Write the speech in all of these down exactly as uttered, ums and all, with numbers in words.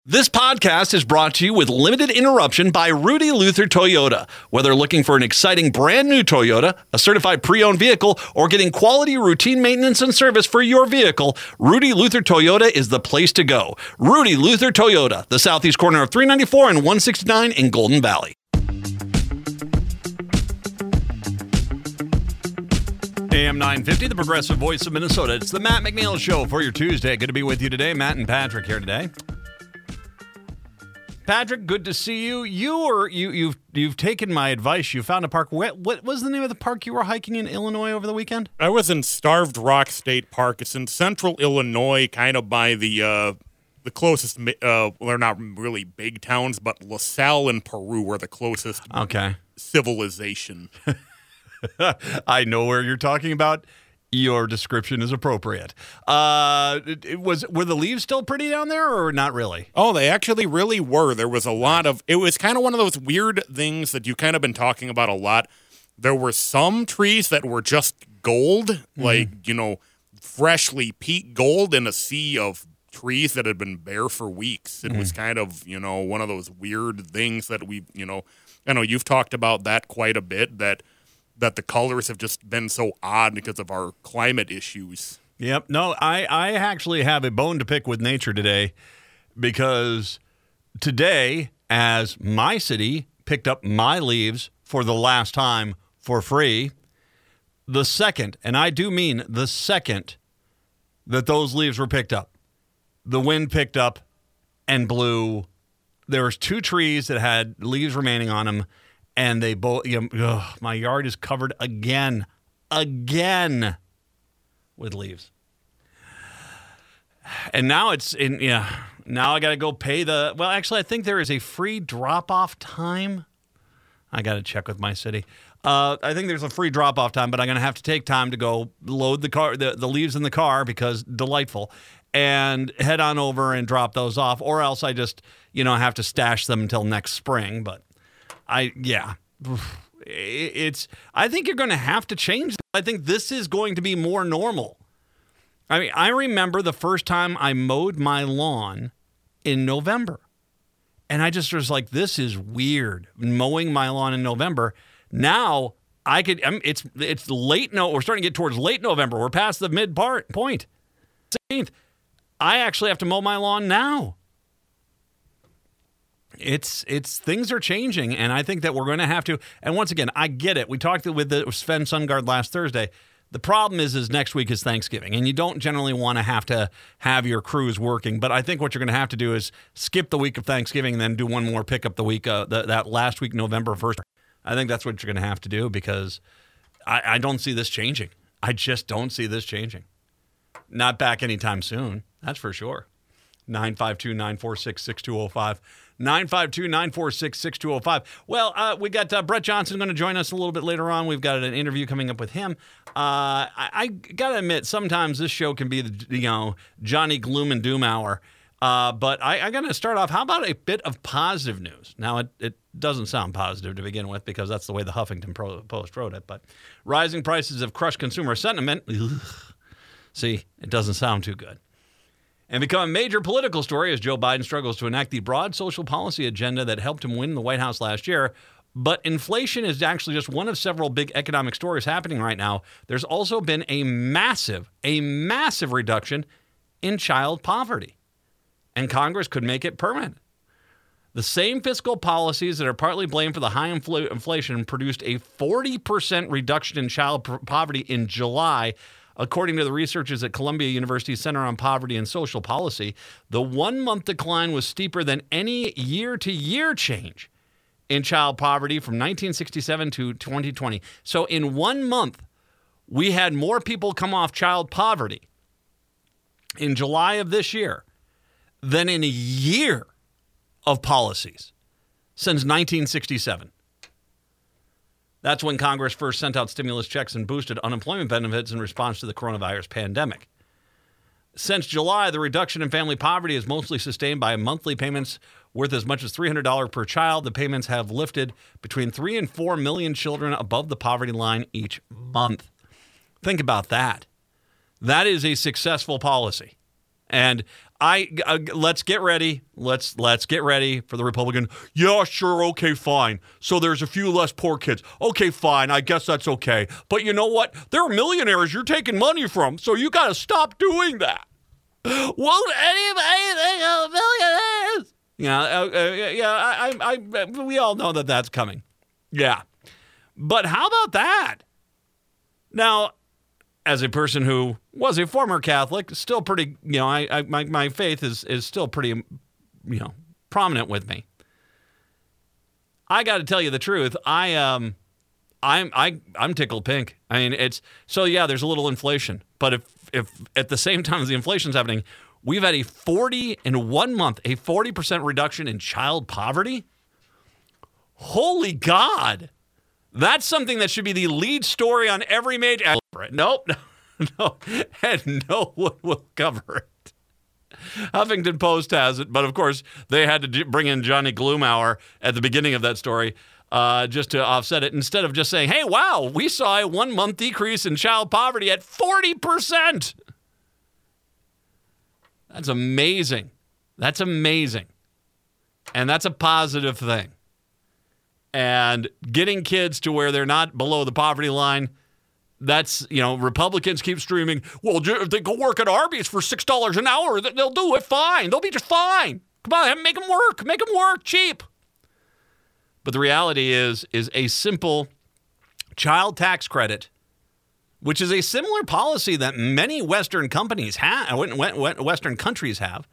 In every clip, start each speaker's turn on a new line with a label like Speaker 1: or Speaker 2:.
Speaker 1: This podcast is brought to you with limited interruption by Rudy Luther Toyota. Whether looking for an exciting brand new Toyota, a certified pre-owned vehicle, or getting quality routine maintenance and service for your vehicle, Rudy Luther Toyota is the place to go. Rudy Luther Toyota, the southeast corner of three ninety-four and one sixty-nine in Golden Valley. A M nine fifty, the progressive voice of Minnesota. It's the Matt McNeil Show for your Tuesday. Good to be with you today. Matt and Patrick here today. Patrick, good to see you. You or you you've you've taken my advice. You found a park. What, what was the name of the park you were hiking in Illinois over the weekend?
Speaker 2: I was in Starved Rock State Park. It's in central Illinois, kind of by the uh, the closest. Uh, well, they're not really big towns, but LaSalle and Peru are the closest.
Speaker 1: Okay.
Speaker 2: Civilization.
Speaker 1: I know where you're talking about. Your description is appropriate. Uh, it, it was were the leaves still pretty down there, or not really?
Speaker 2: Oh, they actually really were. There was a lot of. It was kind of one of those weird things that you kind of been talking about a lot. There were some trees that were just gold, mm-hmm. like you know, freshly peaked gold in a sea of trees that had been bare for weeks. It mm-hmm. was kind of you know one of those weird things that we you know. I know you've talked about that quite a bit. That. that the colors have just been so odd because of our climate issues.
Speaker 1: Yep. No, I, I actually have a bone to pick with nature today because today, as my city picked up my leaves for the last time for free, the second, and I do mean the second that those leaves were picked up, the wind picked up and blew. There was two trees that had leaves remaining on them. And they both, you know, ugh, my yard is covered again, again with leaves. And now it's in, yeah, now I got to go pay the, well, actually, I think there is a free drop-off time. I got to check with my city. Uh, I think there's a free drop-off time, but I'm going to have to take time to go load the car, the, the leaves in the car because delightful, and head on over and drop those off, or else I just, you know, have to stash them until next spring, but. I yeah, it's. I think you're going to have to change. I think this is going to be more normal. I mean, I remember the first time I mowed my lawn in November, and I just was like, "This is weird." Mowing my lawn in November. Now I could. It's it's late. No, we're starting to get towards late November. We're past the mid part point. sixteenth. I actually have to mow my lawn now. It's it's things are changing, and I think that we're going to have to. And once again, I get it. We talked with the Sven Sundgaard last Thursday. The problem is, is next week is Thanksgiving, and you don't generally want to have to have your crews working. But I think what you're going to have to do is skip the week of Thanksgiving, and then do one more pickup the week uh, the, that last week, November first. I think that's what you're going to have to do because I, I don't see this changing. I just don't see this changing. Not back anytime soon. That's for sure. nine five two, nine four six, six two zero five. nine five two, nine four six, six two zero five. Well, uh, we got uh, Brett Johnson going to join us a little bit later on. We've got an interview coming up with him. Uh, I, I got to admit, sometimes this show can be the you know Johnny Gloom and Doom hour. Uh, but I, I got to start off. How about a bit of positive news? Now, it, it doesn't sound positive to begin with because that's the way the Huffington Post wrote it. But rising prices have crushed consumer sentiment. Ugh. See, it doesn't sound too good. And become a major political story as Joe Biden struggles to enact the broad social policy agenda that helped him win the White House last year. But inflation is actually just one of several big economic stories happening right now. There's also been a massive, a massive reduction in child poverty. And Congress could make it permanent. The same fiscal policies that are partly blamed for the high infl- inflation produced a forty percent reduction in child p- poverty in July. According to the researchers at Columbia University Center on Poverty and Social Policy, the one-month decline was steeper than any year-to-year change in child poverty from nineteen sixty-seven to twenty twenty. So in one month, we had more people come off child poverty in July of this year than in a year of policies since nineteen sixty-seven. That's when Congress first sent out stimulus checks and boosted unemployment benefits in response to the coronavirus pandemic. Since July, the reduction in family poverty is mostly sustained by monthly payments worth as much as three hundred dollars per child. The payments have lifted between three and four million children above the poverty line each month. Think about that. That is a successful policy. And I uh, let's get ready. Let's let's get ready for the Republican. Yeah, sure, okay, fine. So there's a few less poor kids. Okay, fine. I guess that's okay. But you know what? There are millionaires you're taking money from, so you got to stop doing that. Won't anybody think of millionaires? Yeah, uh, uh, yeah. I, I, I, we all know that that's coming. Yeah, but how about that? Now, as a person who was a former Catholic, still pretty, you know, I, I my my faith is is still pretty, you know, prominent with me. I got to tell you the truth. I um, I'm I I'm tickled pink. I mean, it's so yeah. There's a little inflation, but if if at the same time as the inflation's happening, we've had a forty in one month, a forty percent reduction in child poverty. Holy God. That's something that should be the lead story on every major. Nope, no, no, and no one will cover it. Huffington Post has it, but of course they had to bring in Johnny Gloomhour at the beginning of that story uh, just to offset it. Instead of just saying, "Hey, wow, we saw a one-month decrease in child poverty at forty percent." That's amazing. That's amazing, and that's a positive thing. And getting kids to where they're not below the poverty line, that's, you know, Republicans keep streaming, well, if they go work at Arby's for six dollars an hour, they'll do it fine. They'll be just fine. Come on, make them work. Make them work cheap. But the reality is, is a simple child tax credit, which is a similar policy that many Western companies have, Western countries have.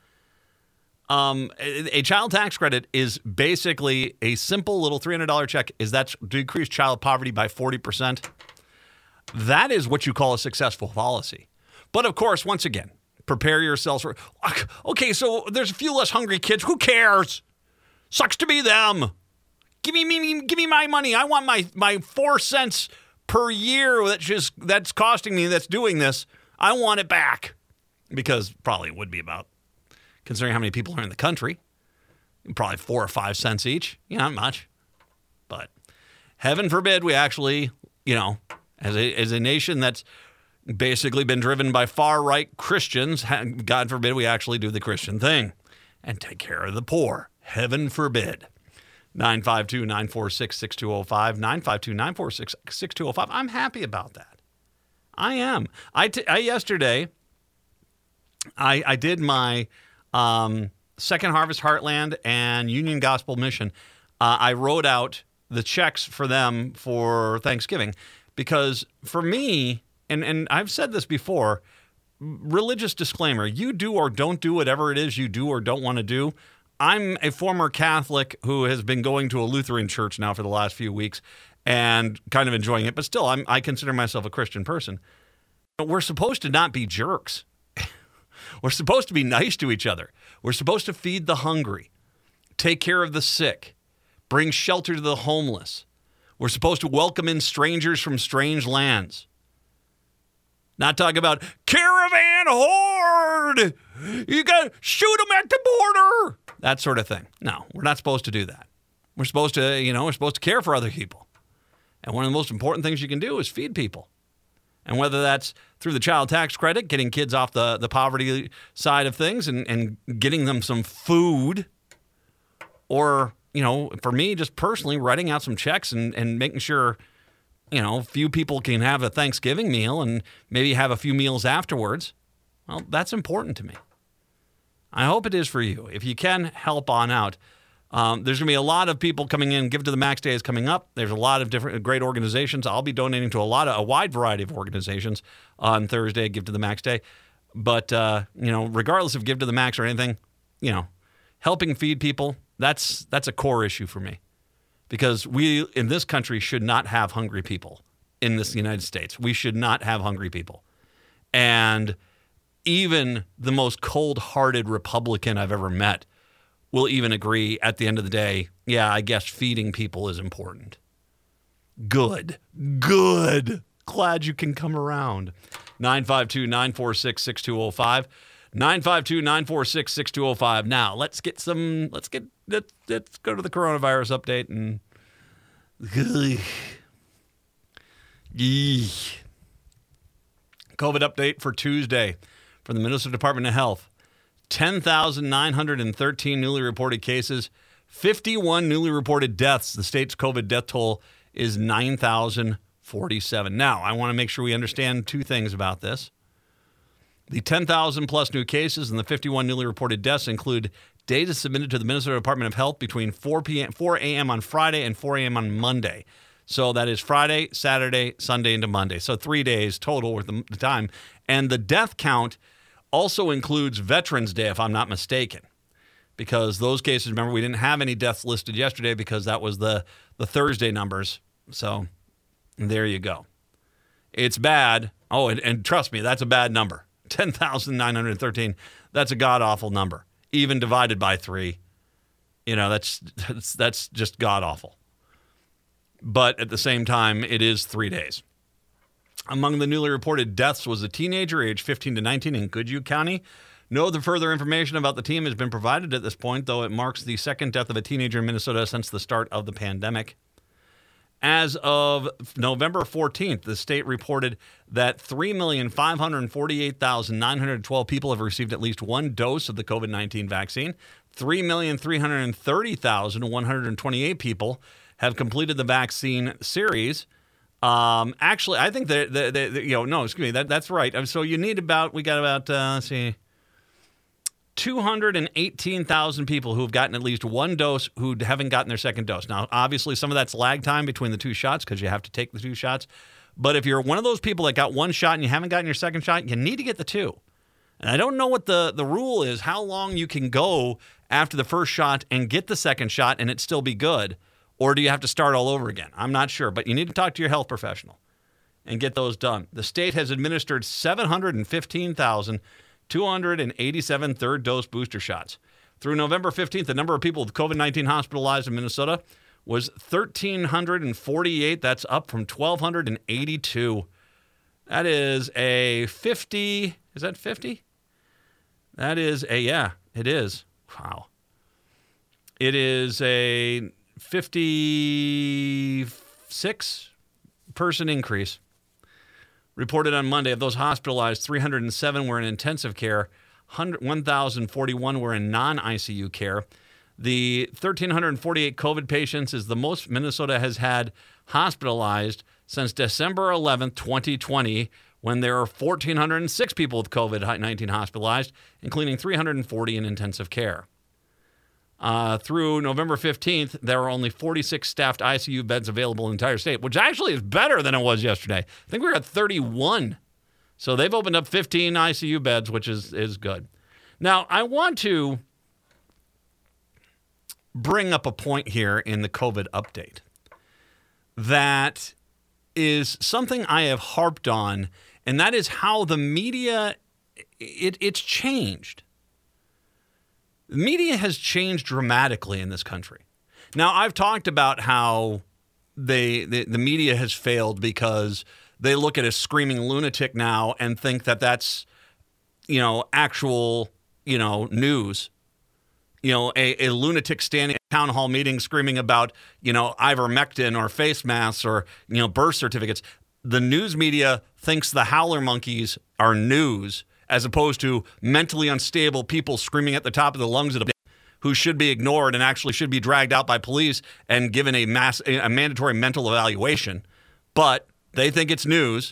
Speaker 1: Um, a child tax credit is basically a simple little three hundred dollars check. Is that decrease child poverty by forty percent? That is what you call a successful policy. But of course, once again, prepare yourselves for, okay, so there's a few less hungry kids. Who cares? Sucks to be them. Give me, me give me my money. I want my, my four cents per year that's just, that's costing me, that's doing this. I want it back. Because probably it would be about, considering how many people are in the country, probably four or five cents each. Yeah, not much. But heaven forbid we actually, you know, as a as a nation that's basically been driven by far-right Christians, God forbid we actually do the Christian thing and take care of the poor. Heaven forbid. nine five two, nine four six, six two zero five, nine five two, nine four six, six two zero five. I'm happy about that. I am. I, t- I yesterday, I, I did my... Um, Second Harvest Heartland and Union Gospel Mission. Uh, I wrote out the checks for them for Thanksgiving because for me, and, and I've said this before, religious disclaimer, you do or don't do whatever it is you do or don't want to do. I'm a former Catholic who has been going to a Lutheran church now for the last few weeks and kind of enjoying it, but still I'm, I consider myself a Christian person. But we're supposed to not be jerks. We're supposed to be nice to each other. We're supposed to feed the hungry, take care of the sick, bring shelter to the homeless. We're supposed to welcome in strangers from strange lands. Not talk about caravan horde. You got to shoot them at the border. That sort of thing. No, we're not supposed to do that. We're supposed to, you know, we're supposed to care for other people. And one of the most important things you can do is feed people. And whether that's through the child tax credit, getting kids off the, the poverty side of things and, and getting them some food, or, you know, for me, just personally writing out some checks and, and making sure, you know, few people can have a Thanksgiving meal and maybe have a few meals afterwards. Well, that's important to me. I hope it is for you. If you can help on out. Um, there's going to be a lot of people coming in. Give to the Max Day is coming up. There's a lot of different great organizations. I'll be donating to a lot of a wide variety of organizations on Thursday. Give to the Max Day, but uh, you know, regardless of Give to the Max or anything, you know, helping feed people that's that's a core issue for me, because we in this country should not have hungry people. In this United States, we should not have hungry people, and even the most cold-hearted Republican I've ever met will even agree at the end of the day, yeah, I guess feeding people is important. Good. Good. Glad you can come around. nine five two, nine four six, six two zero five. nine five two, nine four six, six two zero five. Now, let's get some, let's get, let's, let's go to the coronavirus update and... COVID update for Tuesday from the Minnesota Department of Health. ten thousand nine hundred thirteen newly reported cases, fifty-one newly reported deaths. The state's COVID death toll is nine thousand forty-seven. Now, I want to make sure we understand two things about this. The ten thousand plus new cases and the fifty-one newly reported deaths include data submitted to the Minnesota Department of Health between four p.m. four a.m. on Friday and four a.m. on Monday. So that is Friday, Saturday, Sunday into Monday. So three days total worth of the time. And the death count also includes Veterans Day, if I'm not mistaken, because those cases, remember, we didn't have any deaths listed yesterday because that was the, the Thursday numbers. So there you go. It's bad. Oh, and, and trust me, that's a bad number. ten thousand nine hundred thirteen. That's a god-awful number. Even divided by three, you know, that's that's, that's just god-awful. But at the same time, it is three days. Among the newly reported deaths was a teenager aged fifteen to nineteen in Goodhue County. No other further information about the team has been provided at this point, though it marks the second death of a teenager in Minnesota since the start of the pandemic. As of November fourteenth, the state reported that three million five hundred forty-eight thousand nine hundred twelve people have received at least one dose of the COVID nineteen vaccine. three million three hundred thirty thousand one hundred twenty-eight people have completed the vaccine series. Um, actually, I think that, that, that, you know, no, excuse me, that, that's right. So you need about, we got about, uh, let's see, two hundred eighteen thousand people who have gotten at least one dose who haven't gotten their second dose. Now, obviously, some of that's lag time between the two shots because you have to take the two shots. But if you're one of those people that got one shot and you haven't gotten your second shot, you need to get the two. And I don't know what the, the rule is, how long you can go after the first shot and get the second shot and it still be good. Or do you have to start all over again? I'm not sure, but you need to talk to your health professional and get those done. The state has administered seven hundred fifteen thousand two hundred eighty-seven third dose booster shots. Through November fifteenth, the number of people with COVID nineteen hospitalized in Minnesota was one thousand three hundred forty-eight. That's up from one thousand two hundred eighty-two. That is a fifty. Is that fifty? That is a, yeah, it is. Wow. It is a fifty-six person increase. Reported on Monday, of those hospitalized, three hundred seven were in intensive care, one thousand forty-one were in non-I C U care. The one thousand three hundred forty-eight COVID patients is the most Minnesota has had hospitalized since December eleventh, twenty twenty, when there are one thousand four hundred six people with COVID nineteen hospitalized, including three hundred forty in intensive care. Uh, through November fifteenth, there were only forty-six staffed I C U beds available in the entire state, which actually is better than it was yesterday. I think we were at thirty-one. So they've opened up fifteen I C U beds, which is, is good. Now, I want to bring up a point here in the COVID update that is something I have harped on, and that is how the media, it, it's changed. The media has changed dramatically in this country. Now, I've talked about how they the, the media has failed because they look at a screaming lunatic now and think that that's, you know, actual, you know, news. You know, a, a lunatic standing at a town hall meeting screaming about, you know, ivermectin or face masks or, you know, birth certificates. The news media thinks the howler monkeys are news, as opposed to mentally unstable people screaming at the top of their lungs at a who should be ignored and actually should be dragged out by police and given a mass a mandatory mental evaluation. But they think it's news.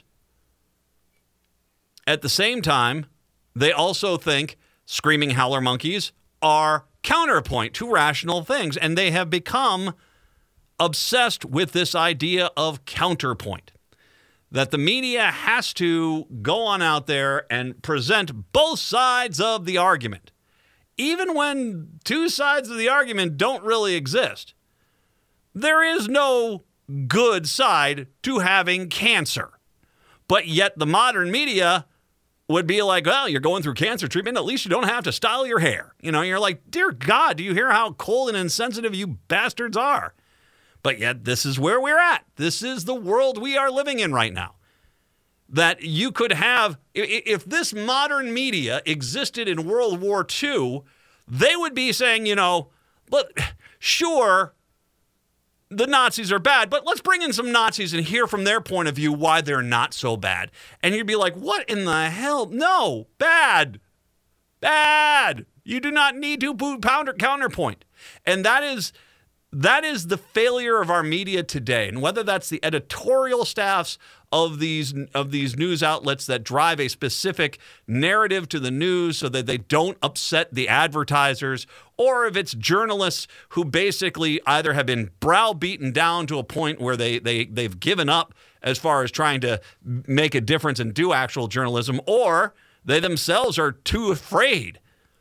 Speaker 1: At the same time, they also think screaming howler monkeys are counterpoint to rational things, and they have become obsessed with this idea of counterpoint. That the media has to go on out there and present both sides of the argument, even when two sides of the argument don't really exist. There is no good side to having cancer. But yet the modern media would be like, well, you're going through cancer treatment. At least you don't have to style your hair. You know, you're like, dear God, do you hear how cold and insensitive you bastards are? But yet this is where we're at. This is the world we are living in right now. That you could have, if this modern media existed in World War Two, they would be saying, you know, but sure, the Nazis are bad, but let's bring in some Nazis and hear from their point of view why they're not so bad. And you'd be like, what in the hell? No, bad. Bad. You do not need to boot pounder counterpoint. And that is that is the failure of our media today. And whether that's the editorial staffs of these of these news outlets that drive a specific narrative to the news so that they don't upset the advertisers, or if it's journalists who basically either have been browbeaten down to a point where they they they've given up as far as trying to make a difference and do actual journalism, or they themselves are too afraid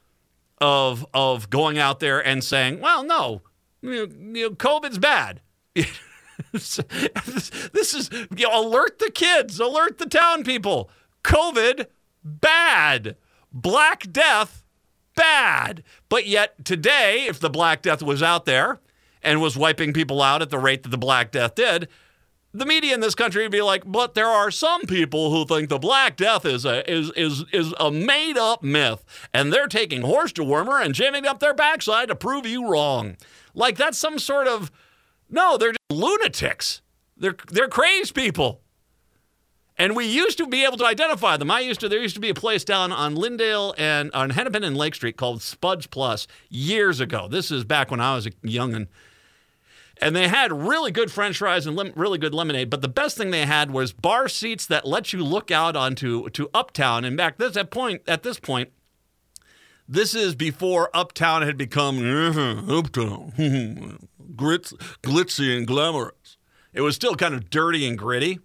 Speaker 1: of of going out there and saying, well, no, you know, you know, COVID's bad. this, this is, you know, alert the kids, alert the town people. COVID, bad. Black Death, bad. But yet today, if the Black Death was out there and was wiping people out at the rate that the Black Death did, the media in this country would be like, but there are some people who think the Black Death is a is is is a made-up myth, and they're taking horse dewormer and jamming up their backside to prove you wrong. Like that's some sort of, no, they're just lunatics. They're they're crazed people. And we used to be able to identify them. I used to, there used to be a place down on Lyndale and on Hennepin and Lake Street called Spuds Plus years ago. This is back when I was a youngin'. And they had really good French fries and lim- really good lemonade. But the best thing they had was bar seats that let you look out onto to Uptown. And back this at point at this point, this is before Uptown had become uh, Uptown, Grits, glitzy and glamorous. It was still kind of dirty and gritty.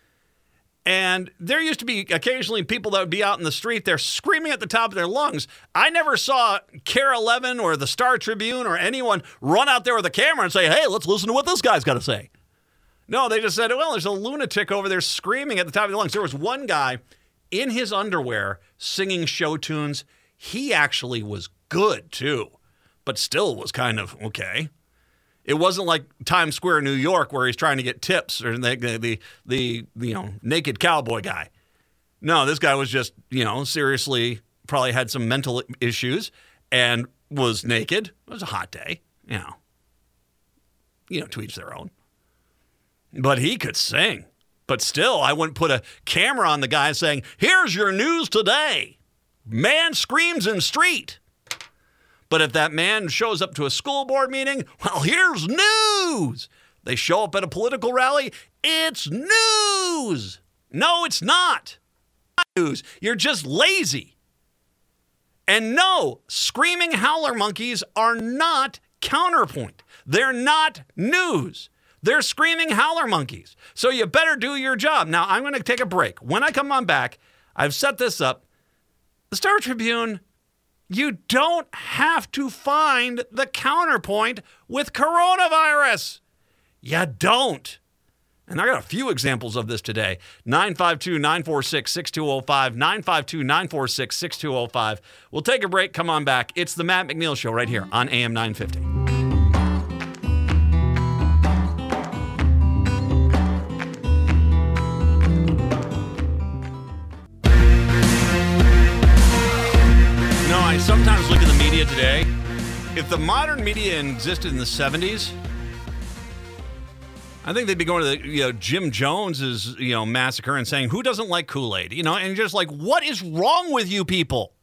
Speaker 1: And there used to be occasionally people that would be out in the street there screaming at the top of their lungs. I never saw Care eleven or the Star Tribune or anyone run out there with a camera and say, hey, let's listen to what this guy's got to say. No, they just said, well, there's a lunatic over there screaming at the top of their lungs. There was one guy in his underwear singing show tunes. He actually was good, too, but still was kind of okay. It wasn't like Times Square, New York, where he's trying to get tips, or the, the the the you know naked cowboy guy. No, this guy was just, you know, seriously probably had some mental issues and was naked. It was a hot day, you know. You know, to each their own. But he could sing. But still, I wouldn't put a camera on the guy saying, "Here's your news today. Man screams in street." But if that man shows up to a school board meeting, well, here's news. They show up at a political rally, it's news. No, it's not. Not news. You're just lazy. And no, screaming howler monkeys are not counterpoint. They're not news. They're screaming howler monkeys. So you better do your job. Now, I'm going to take a break. When I come on back, I've set this up. The Star Tribune, you don't have to find the counterpoint with coronavirus. You don't. And I got a few examples of this today. nine five two, nine four six, six two zero five, nine five two, nine four six, six two zero five. We'll take a break. Come on back. It's the Matt McNeil Show right here on A M nine fifty. I sometimes look at the media today. If the modern media existed in the seventies, I think they'd be going to the, you know, Jim Jones's, you know, massacre and saying, who doesn't like Kool-Aid? You know, and just like, what is wrong with you people?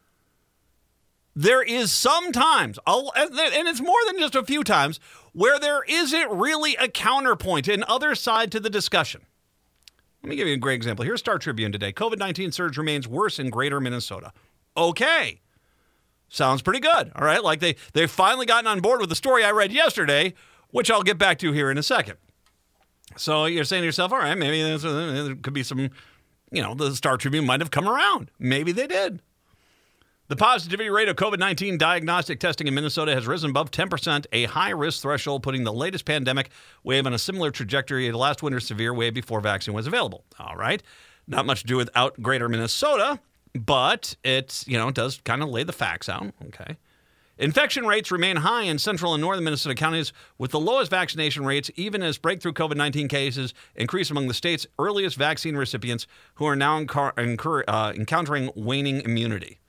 Speaker 1: There is sometimes, and it's more than just a few times, where there isn't really a counterpoint, an other side to the discussion. Let me give you a great example. Here's Star Tribune today. COVID nineteen surge remains worse in greater Minnesota. Okay. Sounds pretty good. All right. Like they, they've finally gotten on board with the story I read yesterday, which I'll get back to here in a second. So you're saying to yourself, all right, maybe there's a, there could be some, you know, the Star Tribune might have come around. Maybe they did. The positivity rate of COVID nineteen diagnostic testing in Minnesota has risen above ten percent, a high-risk threshold, putting the latest pandemic wave on a similar trajectory to the last winter's severe wave before vaccine was available. All right. Not much to do with out greater Minnesota, but it, you know, does kind of lay the facts out. Okay. Infection rates remain high in central and northern Minnesota counties, with the lowest vaccination rates, even as breakthrough COVID nineteen cases increase among the state's earliest vaccine recipients, who are now encar- incur- uh, encountering waning immunity.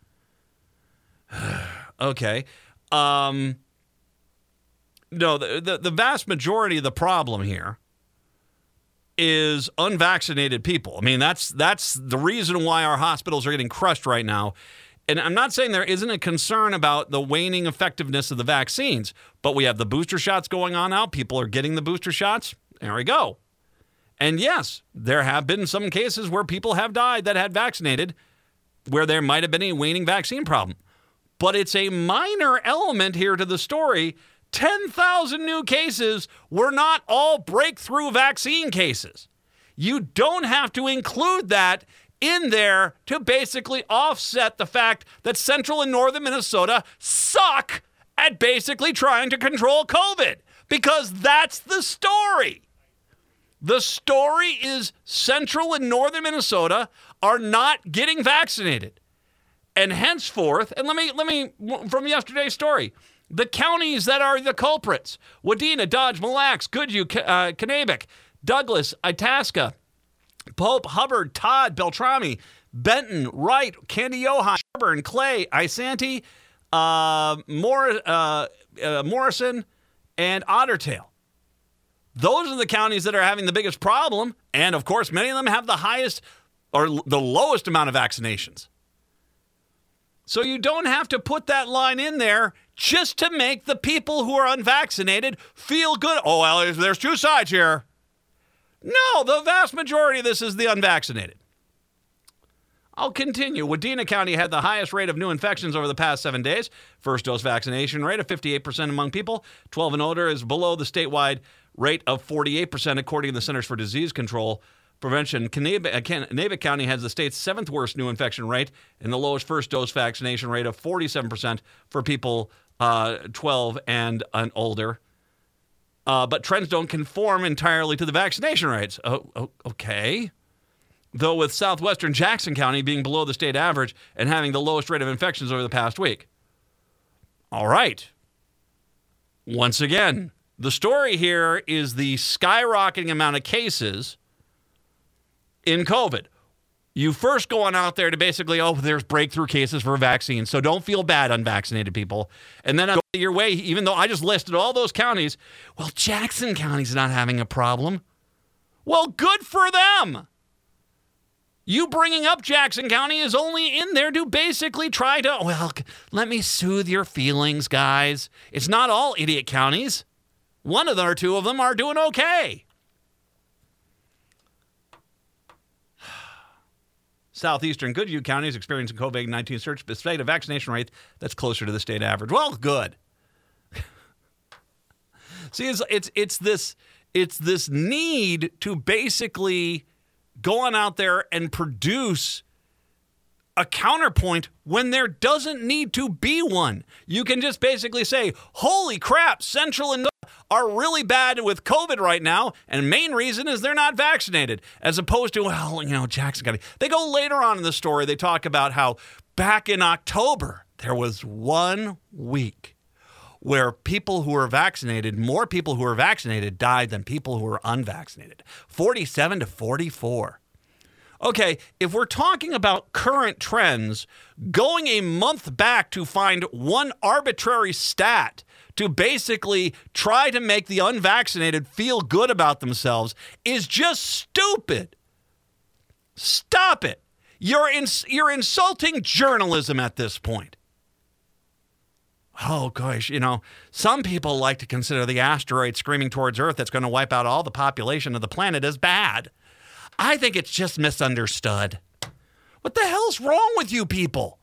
Speaker 1: Okay. Um, no, the, the the vast majority of the problem here is unvaccinated people. I mean, that's that's the reason why our hospitals are getting crushed right now. And I'm not saying there isn't a concern about the waning effectiveness of the vaccines, but we have the booster shots going on now. People are getting the booster shots. There we go. And yes, there have been some cases where people have died that had vaccinated, where there might have been a waning vaccine problem. But it's a minor element here to the story. ten thousand new cases were not all breakthrough vaccine cases. You don't have to include that in there to basically offset the fact that central and northern Minnesota suck at basically trying to control COVID, because that's the story. The story is central and northern Minnesota are not getting vaccinated. And henceforth, and let me, let me, from yesterday's story, the counties that are the culprits: Wadena, Dodge, Mille Lacs, Goodhue, uh, Kanabec, Douglas, Itasca, Pope, Hubbard, Todd, Beltrami, Benton, Wright, Candiyohi, Sherburne, Clay, Isanti, uh, Mor- uh, uh, Morrison, and Ottertail. Those are the counties that are having the biggest problem. And, of course, many of them have the highest or the lowest amount of vaccinations. So you don't have to put that line in there just to make the people who are unvaccinated feel good. Oh, well, there's, there's two sides here. No, the vast majority of this is the unvaccinated. I'll continue. Wadena County had the highest rate of new infections over the past seven days. First dose vaccination rate of fifty-eight percent among people twelve and older is below the statewide rate of forty-eight percent, according to the Centers for Disease Control Prevention. Kanabec County has the state's seventh worst new infection rate and the lowest first dose vaccination rate of forty-seven percent for people uh, twelve and, and older. Uh, but trends don't conform entirely to the vaccination rates. Oh, oh, okay. Though with southwestern Jackson County being below the state average and having the lowest rate of infections over the past week. All right. Once again, the story here is the skyrocketing amount of cases in COVID. You first go on out there to basically, oh, there's breakthrough cases for vaccines, so don't feel bad, unvaccinated people. And then go your way, even though I just listed all those counties. Well, Jackson County's not having a problem. Well, good for them. You bringing up Jackson County is only in there to basically try to, well, let me soothe your feelings, guys. It's not all idiot counties. One of them or two of them are doing okay. Southeastern Goodhue County is experiencing COVID nineteen surge despite a vaccination rate that's closer to the state average. Well, good. See, it's, it's it's this it's this need to basically go on out there and produce a counterpoint when there doesn't need to be one. You can just basically say, holy crap, Central and are really bad with COVID right now, and main reason is they're not vaccinated, as opposed to, well, you know, Jackson County. They go later on in the story, they talk about how back in October, there was one week where people who were vaccinated, more people who were vaccinated died than people who were unvaccinated. forty-seven to forty-four. Okay, if we're talking about current trends, going a month back to find one arbitrary stat to basically try to make the unvaccinated feel good about themselves is just stupid. Stop it. You're ins- you're insulting journalism at this point. Oh, gosh, you know, some people like to consider the asteroid screaming towards Earth that's going to wipe out all the population of the planet as bad. I think it's just misunderstood. What the hell's wrong with you people?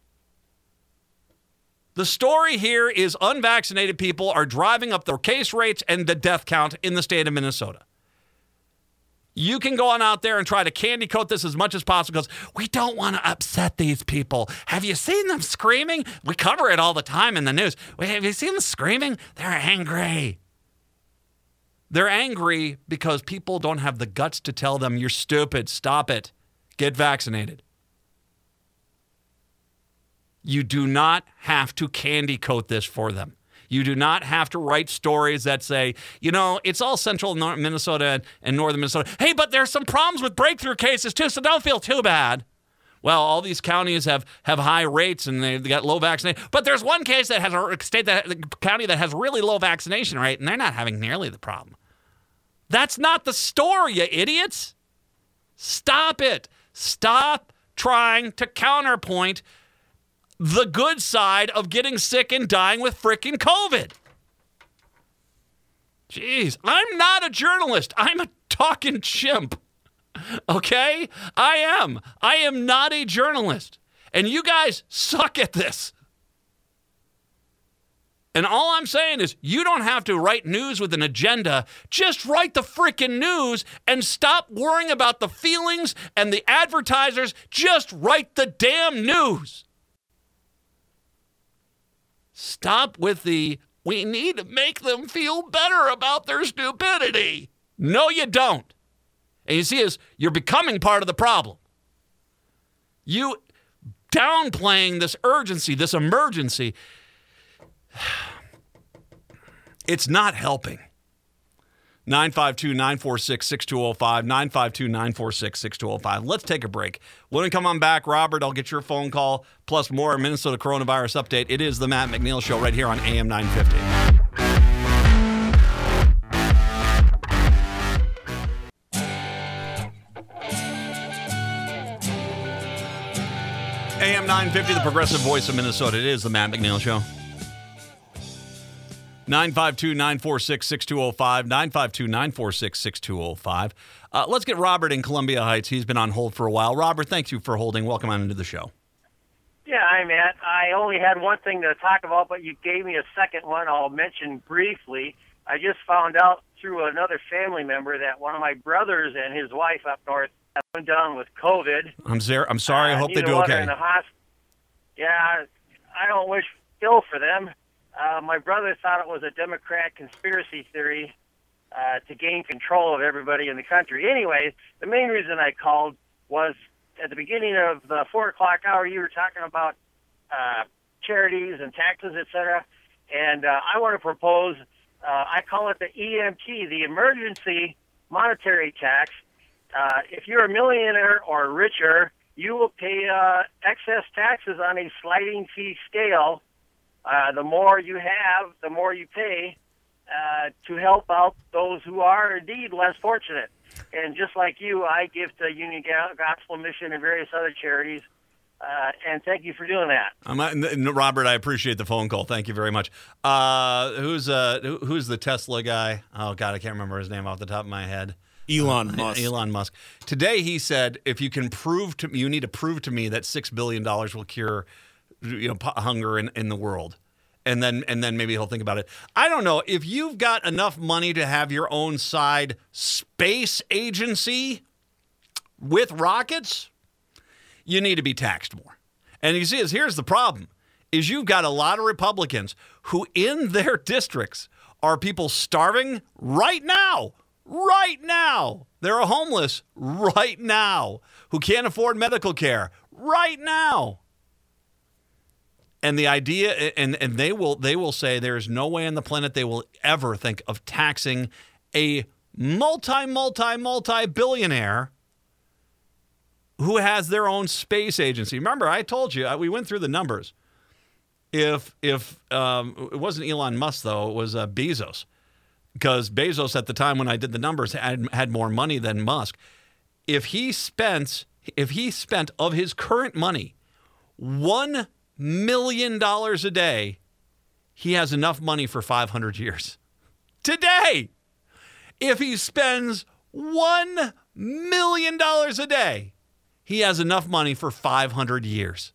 Speaker 1: The story here is unvaccinated people are driving up the case rates and the death count in the state of Minnesota. You can go on out there and try to candy coat this as much as possible because we don't want to upset these people. Have you seen them screaming? We cover it all the time in the news. Have you seen them screaming? They're angry. They're angry because people don't have the guts to tell them, you're stupid, stop it, get vaccinated. You do not have to candy coat this for them. You do not have to write stories that say, you know, it's all central Minnesota and northern Minnesota. Hey, but there's some problems with breakthrough cases too, so don't feel too bad. Well, all these counties have, have high rates and they've got low vaccination. But there's one case that has a state that the county that has really low vaccination rate, and they're not having nearly the problem. That's not the story, you idiots. Stop it. Stop trying to counterpoint the good side of getting sick and dying with freaking COVID. Jeez, I'm not a journalist. I'm a talking chimp. Okay? I am. I am not a journalist. And you guys suck at this. And all I'm saying is you don't have to write news with an agenda. Just write the freaking news and stop worrying about the feelings and the advertisers. Just write the damn news. Stop with the, we need to make them feel better about their stupidity. No, you don't. And you see, is you're becoming part of the problem. You downplaying this urgency, this emergency, it's not helping. nine five two, nine four six, six two zero five, nine five two, nine four six, six two zero five. Let's take a break. When we come on back, Robert, I'll get your phone call, plus more Minnesota coronavirus update. It is the Matt McNeil Show right here on A M nine fifty. A M nine fifty, the progressive voice of Minnesota. It is the Matt McNeil Show. nine five two, nine four six, six two zero five, nine five two, nine four six, six two zero five. Uh, let's get Robert in Columbia Heights. He's been on hold for a while. Robert, thank you for holding. Welcome on into the show.
Speaker 3: Yeah, hi, Matt. I only had one thing to talk about, but you gave me a second one I'll mention briefly. I just found out through another family member that one of my brothers and his wife up north have been down with COVID.
Speaker 1: I'm, ser- I'm sorry. I
Speaker 3: Uh,
Speaker 1: hope they
Speaker 3: neither
Speaker 1: do
Speaker 3: one
Speaker 1: okay.
Speaker 3: are in the hosp- yeah, I don't wish ill for them. Uh, my brother thought it was a Democrat conspiracy theory uh, to gain control of everybody in the country. Anyway, the main reason I called was at the beginning of the four o'clock hour, you were talking about uh, charities and taxes, et cetera. And uh, I want to propose, uh, I call it the E M T, the Emergency Monetary Tax. Uh, if you're a millionaire or richer, you will pay uh, excess taxes on a sliding fee scale. Uh, the more you have, the more you pay uh, to help out those who are indeed less fortunate. And just like you, I give to Union Gospel Mission and various other charities. Uh, and thank you for doing that.
Speaker 1: Um, Robert, I appreciate the phone call. Thank you very much. Uh, who's uh, who, who's the Tesla guy? Oh, God, I can't remember his name off the top of my head.
Speaker 2: Elon Musk.
Speaker 1: Elon Musk. Today he said, if you can prove to me, you need to prove to me that six billion dollars will cure you know, hunger in, in the world. And then and then maybe he'll think about it. I don't know. If you've got enough money to have your own side space agency with rockets, you need to be taxed more. And you see, is here's the problem, is you've got a lot of Republicans who in their districts are people starving right now. Right now. They're homeless right now. Who can't afford medical care right now. And the idea, and, and they will they will say there is no way on the planet they will ever think of taxing a multi, multi, multi-billionaire who has their own space agency. Remember, I told you, we went through the numbers. If, if um, it wasn't Elon Musk, though, it was uh, Bezos. Because Bezos, at the time when I did the numbers, had, had more money than Musk. If he spent, if he spent of his current money, one million dollars a day, he has enough money for five hundred years. Today, if he spends one million dollars a day, he has enough money for five hundred years.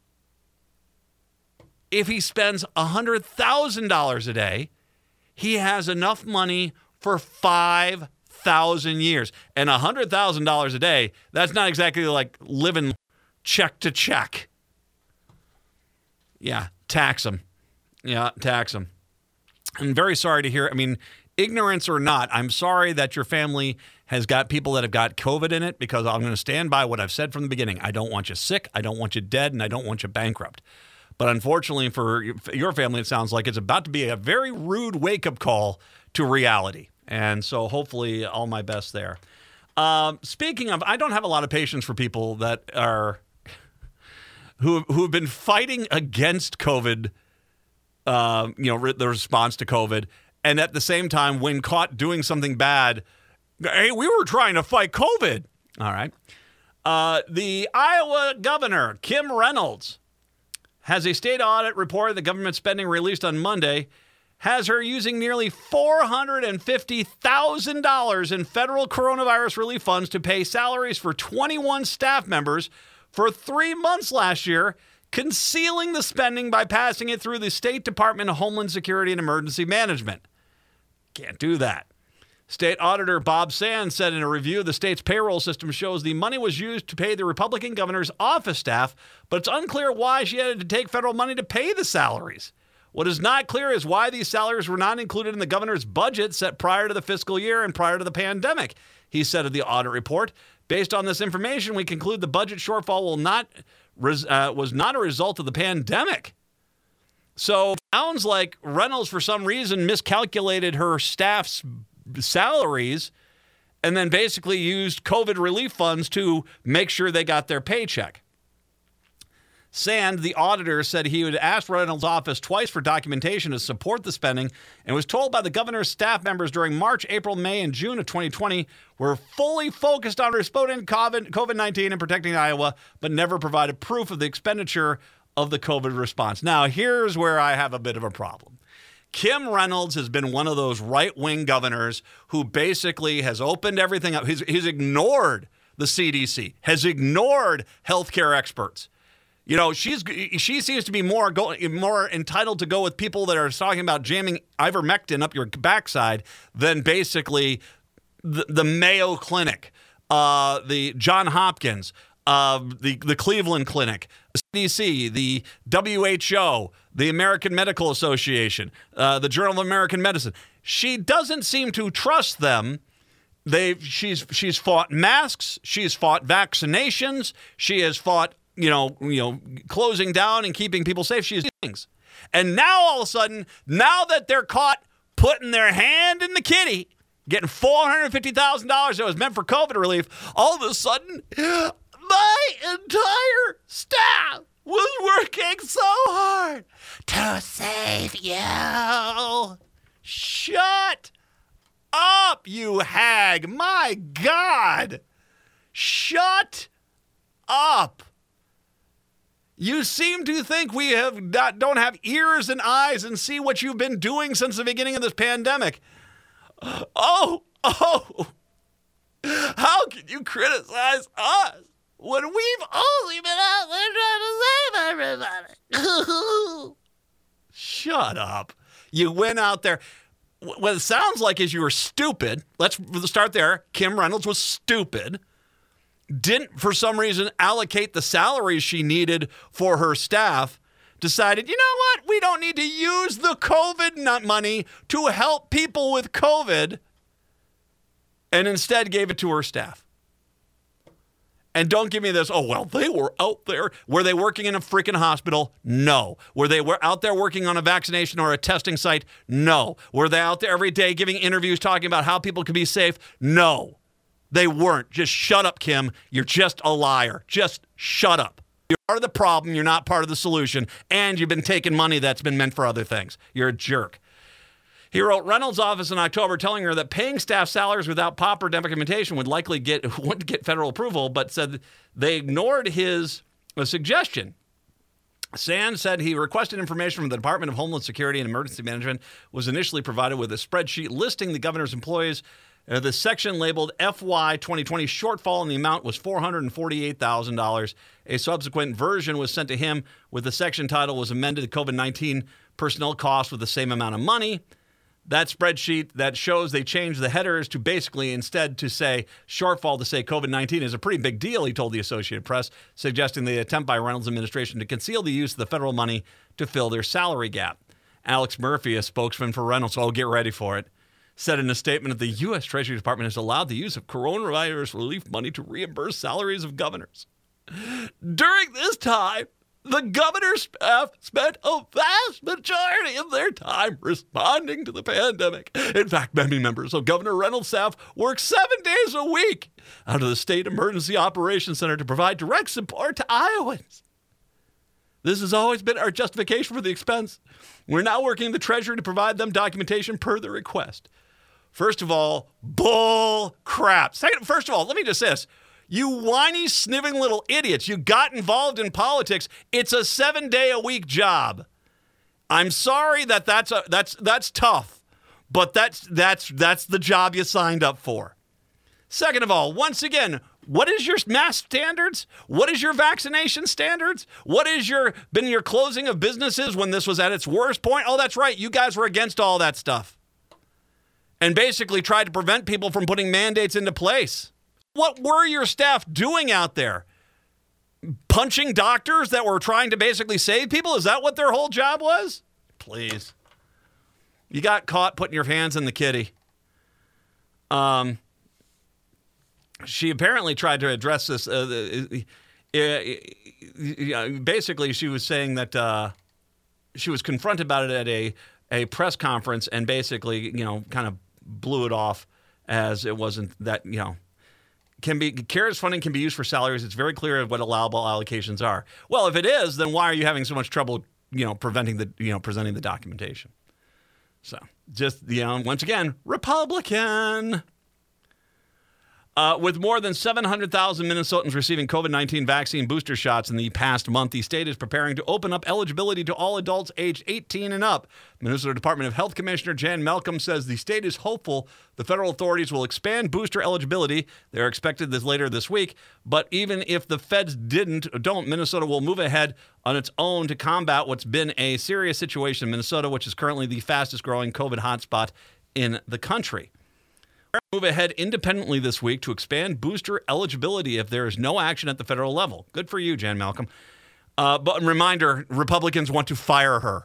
Speaker 1: If he spends one hundred thousand dollars a day, he has enough money for five thousand years. And one hundred thousand dollars a day, that's not exactly like living check to check. Yeah, tax them. Yeah, tax them. I'm very sorry to hear. I mean, ignorance or not, I'm sorry that your family has got people that have got COVID in it, because I'm going to stand by what I've said from the beginning. I don't want you sick, I don't want you dead, and I don't want you bankrupt. But unfortunately for your family, it sounds like it's about to be a very rude wake-up call to reality. And so hopefully all my best there. Um, speaking of, I don't have a lot of patience for people that are who who have been fighting against COVID, uh, you know, re- the response to COVID, and at the same time, when caught doing something bad, hey, we were trying to fight COVID. All right. Uh, the Iowa governor, Kim Reynolds, has a state audit report of the government spending released on Monday has her using nearly four hundred fifty thousand dollars in federal coronavirus relief funds to pay salaries for twenty-one staff members for three months last year, concealing the spending by passing it through the State Department of Homeland Security and Emergency Management. Can't do that. State Auditor Bob Sands said in a review the state's payroll system shows the money was used to pay the Republican governor's office staff, but it's unclear why she had to take federal money to pay the salaries. What is not clear is why these salaries were not included in the governor's budget set prior to the fiscal year and prior to the pandemic, he said of the audit report. Based on this information, we conclude the budget shortfall will not uh, was not a result of the pandemic. So it sounds like Reynolds, for some reason, miscalculated her staff's salaries and then basically used COVID relief funds to make sure they got their paycheck. Sand, the auditor, said he would ask Reynolds' office twice for documentation to support the spending and was told by the governor's staff members during March, April, May, and June of twenty twenty were fully focused on responding to COVID nineteen and protecting Iowa, but never provided proof of the expenditure of the COVID response. Now, here's where I have a bit of a problem. Kim Reynolds has been one of those right-wing governors who basically has opened everything up. He's, he's ignored the C D C, has ignored healthcare experts. You know, she's she seems to be more go, more entitled to go with people that are talking about jamming ivermectin up your backside than basically the, the Mayo Clinic, uh, the John Hopkins, uh, the the Cleveland Clinic, the C D C, the W H O, the American Medical Association, uh, the Journal of American Medicine. She doesn't seem to trust them. They she's she's fought masks, she's fought vaccinations, she has fought. You know, you know, closing down and keeping people safe. She's doing things. And now all of a sudden, now that they're caught putting their hand in the kitty, getting four hundred fifty thousand dollars that was meant for COVID relief, all of a sudden, my entire staff was working so hard to save you. Shut up, you hag. My God. Shut up. You seem to think we have not, don't have ears and eyes and see what you've been doing since the beginning of this pandemic. Oh, oh, how can you criticize us when we've only been out there trying to save everybody? Shut up. You went out there. What it sounds like is you were stupid. Let's start there. Kim Reynolds was stupid. Didn't, for some reason, allocate the salaries she needed for her staff, decided, you know what, we don't need to use the COVID money to help people with COVID, and instead gave it to her staff. And don't give me this, oh, well, they were out there. Were they working in a freaking hospital? No. Were they were out there working on a vaccination or a testing site? No. Were they out there every day giving interviews talking about how people could be safe? No. They weren't. Just shut up, Kim. You're just a liar. Just shut up. You're part of the problem. You're not part of the solution. And you've been taking money that's been meant for other things. You're a jerk. He wrote Reynolds' office in October telling her that paying staff salaries without proper documentation would likely get, wouldn't get federal approval, but said they ignored his uh, suggestion. Sands said he requested information from the Department of Homeland Security and Emergency Management, was initially provided with a spreadsheet listing the governor's employees. Uh, the section labeled F Y twenty twenty shortfall in the amount was four hundred forty-eight thousand dollars. A subsequent version was sent to him with the section title was amended to COVID nineteen personnel costs with the same amount of money. That spreadsheet that shows they changed the headers to basically instead to say shortfall to say COVID nineteen is a pretty big deal, he told the Associated Press, suggesting the attempt by Reynolds' administration to conceal the use of the federal money to fill their salary gap. Alex Murphy, a spokesman for Reynolds, so I'll get ready for it, said in a statement that the U S Treasury Department has allowed the use of coronavirus relief money to reimburse salaries of governors. During this time, the governor's staff spent a vast majority of their time responding to the pandemic. In fact, many members of Governor Reynolds' staff work seven days a week out of the State Emergency Operations Center to provide direct support to Iowans. This has always been our justification for the expense. We're now working with the Treasury to provide them documentation per the request. First of all, bull crap. Second, first of all, let me just say this. You whiny, sniveling little idiots. You got involved in politics. It's a seven-day-a-week job. I'm sorry that that's a, that's that's tough, but that's that's that's the job you signed up for. Second of all, once again, what is your mask standards? What is your vaccination standards? What is your been your closing of businesses when this was at its worst point? Oh, that's right. You guys were against all that stuff and basically tried to prevent people from putting mandates into place. What were your staff doing out there? Punching doctors that were trying to basically save people? Is that what their whole job was? Please. You got caught putting your hands in the kitty. Um... She apparently tried to address this. Uh, uh, uh, basically, she was saying that uh, she was confronted about it at a, a press conference and basically, you know, kind of blew it off as it wasn't that, you know, can be CARES funding can be used for salaries. It's very clear what allowable allocations are. Well, if it is, then why are you having so much trouble, you know, preventing the, you know, presenting the documentation? So just, you know, once again, Republican. Uh, with more than seven hundred thousand Minnesotans receiving COVID nineteen vaccine booster shots in the past month, the state is preparing to open up eligibility to all adults aged eighteen and up. Minnesota Department of Health Commissioner Jan Malcolm says the state is hopeful the federal authorities will expand booster eligibility. They're expected this later this week, but even if the feds didn't, don't, Minnesota will move ahead on its own to combat what's been a serious situation in Minnesota, which is currently the fastest growing COVID hotspot in the country. Move ahead independently this week to expand booster eligibility if there is no action at the federal level. Good for you, Jan Malcolm. Uh, but a reminder, Republicans want to fire her.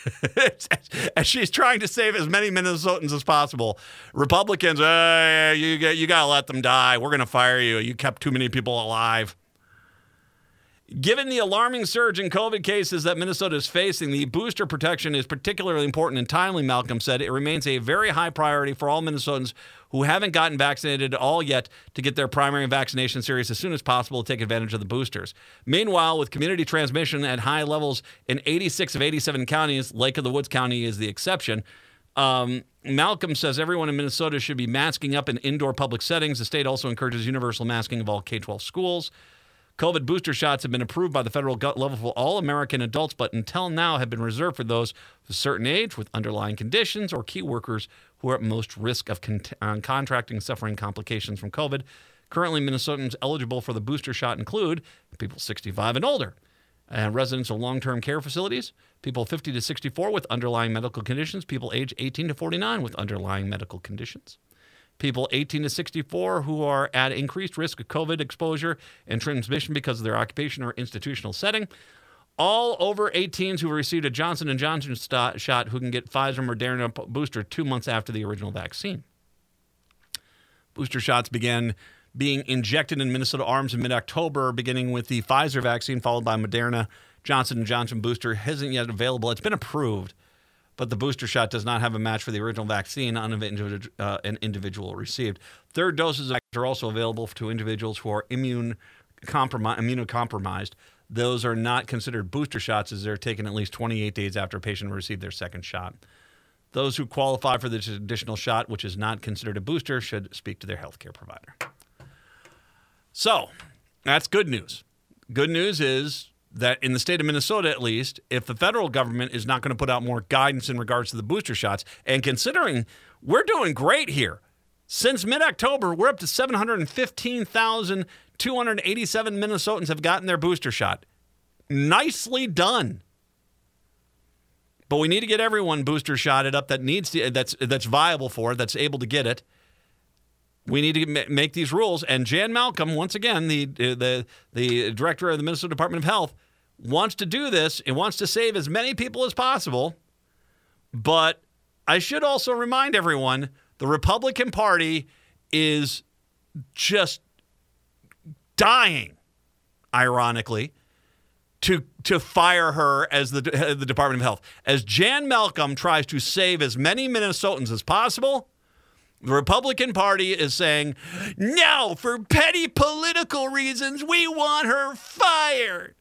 Speaker 1: As she's trying to save as many Minnesotans as possible. Republicans, uh, you, you got to let them die. We're going to fire you. You kept too many people alive. Given the alarming surge in COVID cases that Minnesota is facing, the booster protection is particularly important and timely, Malcolm said. It remains a very high priority for all Minnesotans who haven't gotten vaccinated at all yet to get their primary vaccination series as soon as possible to take advantage of the boosters. Meanwhile, with community transmission at high levels in eighty-six of eighty-seven counties, Lake of the Woods County is the exception, um, Malcolm says everyone in Minnesota should be masking up in indoor public settings. The state also encourages universal masking of all K twelve schools. COVID booster shots have been approved by the federal level for all American adults, but until now have been reserved for those of a certain age with underlying conditions or key workers who are at most risk of con- uh, contracting and suffering complications from COVID. Currently, Minnesotans eligible for the booster shot include people sixty-five and older, uh, residents of long-term care facilities, people fifty to sixty-four with underlying medical conditions, people age eighteen to forty-nine with underlying medical conditions, people eighteen to sixty-four who are at increased risk of COVID exposure and transmission because of their occupation or institutional setting, all over eighteens who received a Johnson and Johnson st- shot who can get Pfizer Moderna booster two months after the original vaccine. Booster shots began being injected in Minnesota arms in mid-October, beginning with the Pfizer vaccine, followed by Moderna. Johnson and Johnson booster isn't yet available. It's been approved, but the booster shot does not have a match for the original vaccine on uh, an individual received. Third doses are also available to individuals who are immune compromi- immunocompromised. Those are not considered booster shots as they're taken at least twenty-eight days after a patient received their second shot. Those who qualify for this additional shot, which is not considered a booster, should speak to their healthcare provider. So, that's good news. Good news is that in the state of Minnesota, at least, if the federal government is not going to put out more guidance in regards to the booster shots, and considering we're doing great here, since mid-October, we're up to seven hundred fifteen thousand two hundred eighty-seven Minnesotans have gotten their booster shot. Nicely done. But we need to get everyone booster shotted up that needs to, that's that's viable for it, that's able to get it. We need to make these rules. And Jan Malcolm, once again, the the the director of the Minnesota Department of Health, wants to do this. It wants to save as many people as possible. But I should also remind everyone, the Republican Party is just dying, ironically, to to fire her as the head of the Department of Health. As Jan Malcolm tries to save as many Minnesotans as possible, the Republican Party is saying, no, for petty political reasons, we want her fired.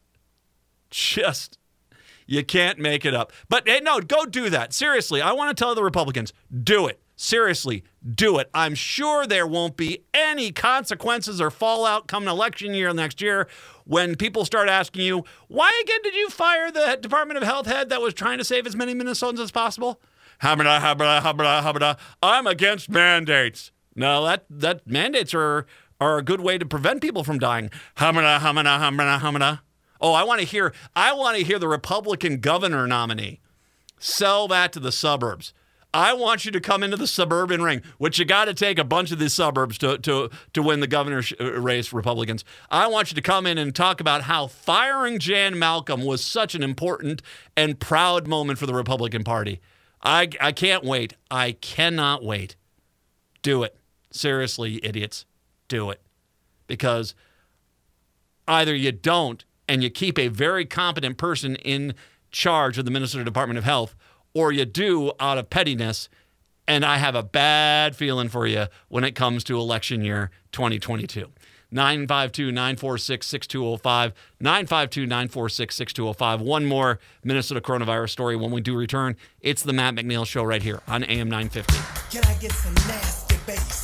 Speaker 1: Just, you can't make it up. But hey, no, go do that. Seriously, I want to tell the Republicans, do it. Seriously, do it. I'm sure there won't be any consequences or fallout come election year next year when people start asking you, why again did you fire the Department of Health head that was trying to save as many Minnesotans as possible? Habada, habada, habada, habada. I'm against mandates. No, that, that mandates are, are a good way to prevent people from dying. Hamada, hamada, hamada, hamada. Oh, I want to hear, I want to hear the Republican governor nominee sell that to the suburbs. I want you to come into the suburban ring, which you got to take a bunch of these suburbs to, to, to win the governor's race, Republicans. I want you to come in and talk about how firing Jan Malcolm was such an important and proud moment for the Republican Party. I, I can't wait. I cannot wait. Do it. Seriously, idiots. Do it. Because either you don't and you keep a very competent person in charge of the Minnesota Department of Health, or you do out of pettiness, and I have a bad feeling for you when it comes to election year twenty twenty-two. nine five two, nine four six, six two zero five, nine five two, nine four six, six two zero five. One more Minnesota coronavirus story when we do return. It's the Matt McNeil Show right here on A M nine fifty.
Speaker 4: Can I get some nasty bass?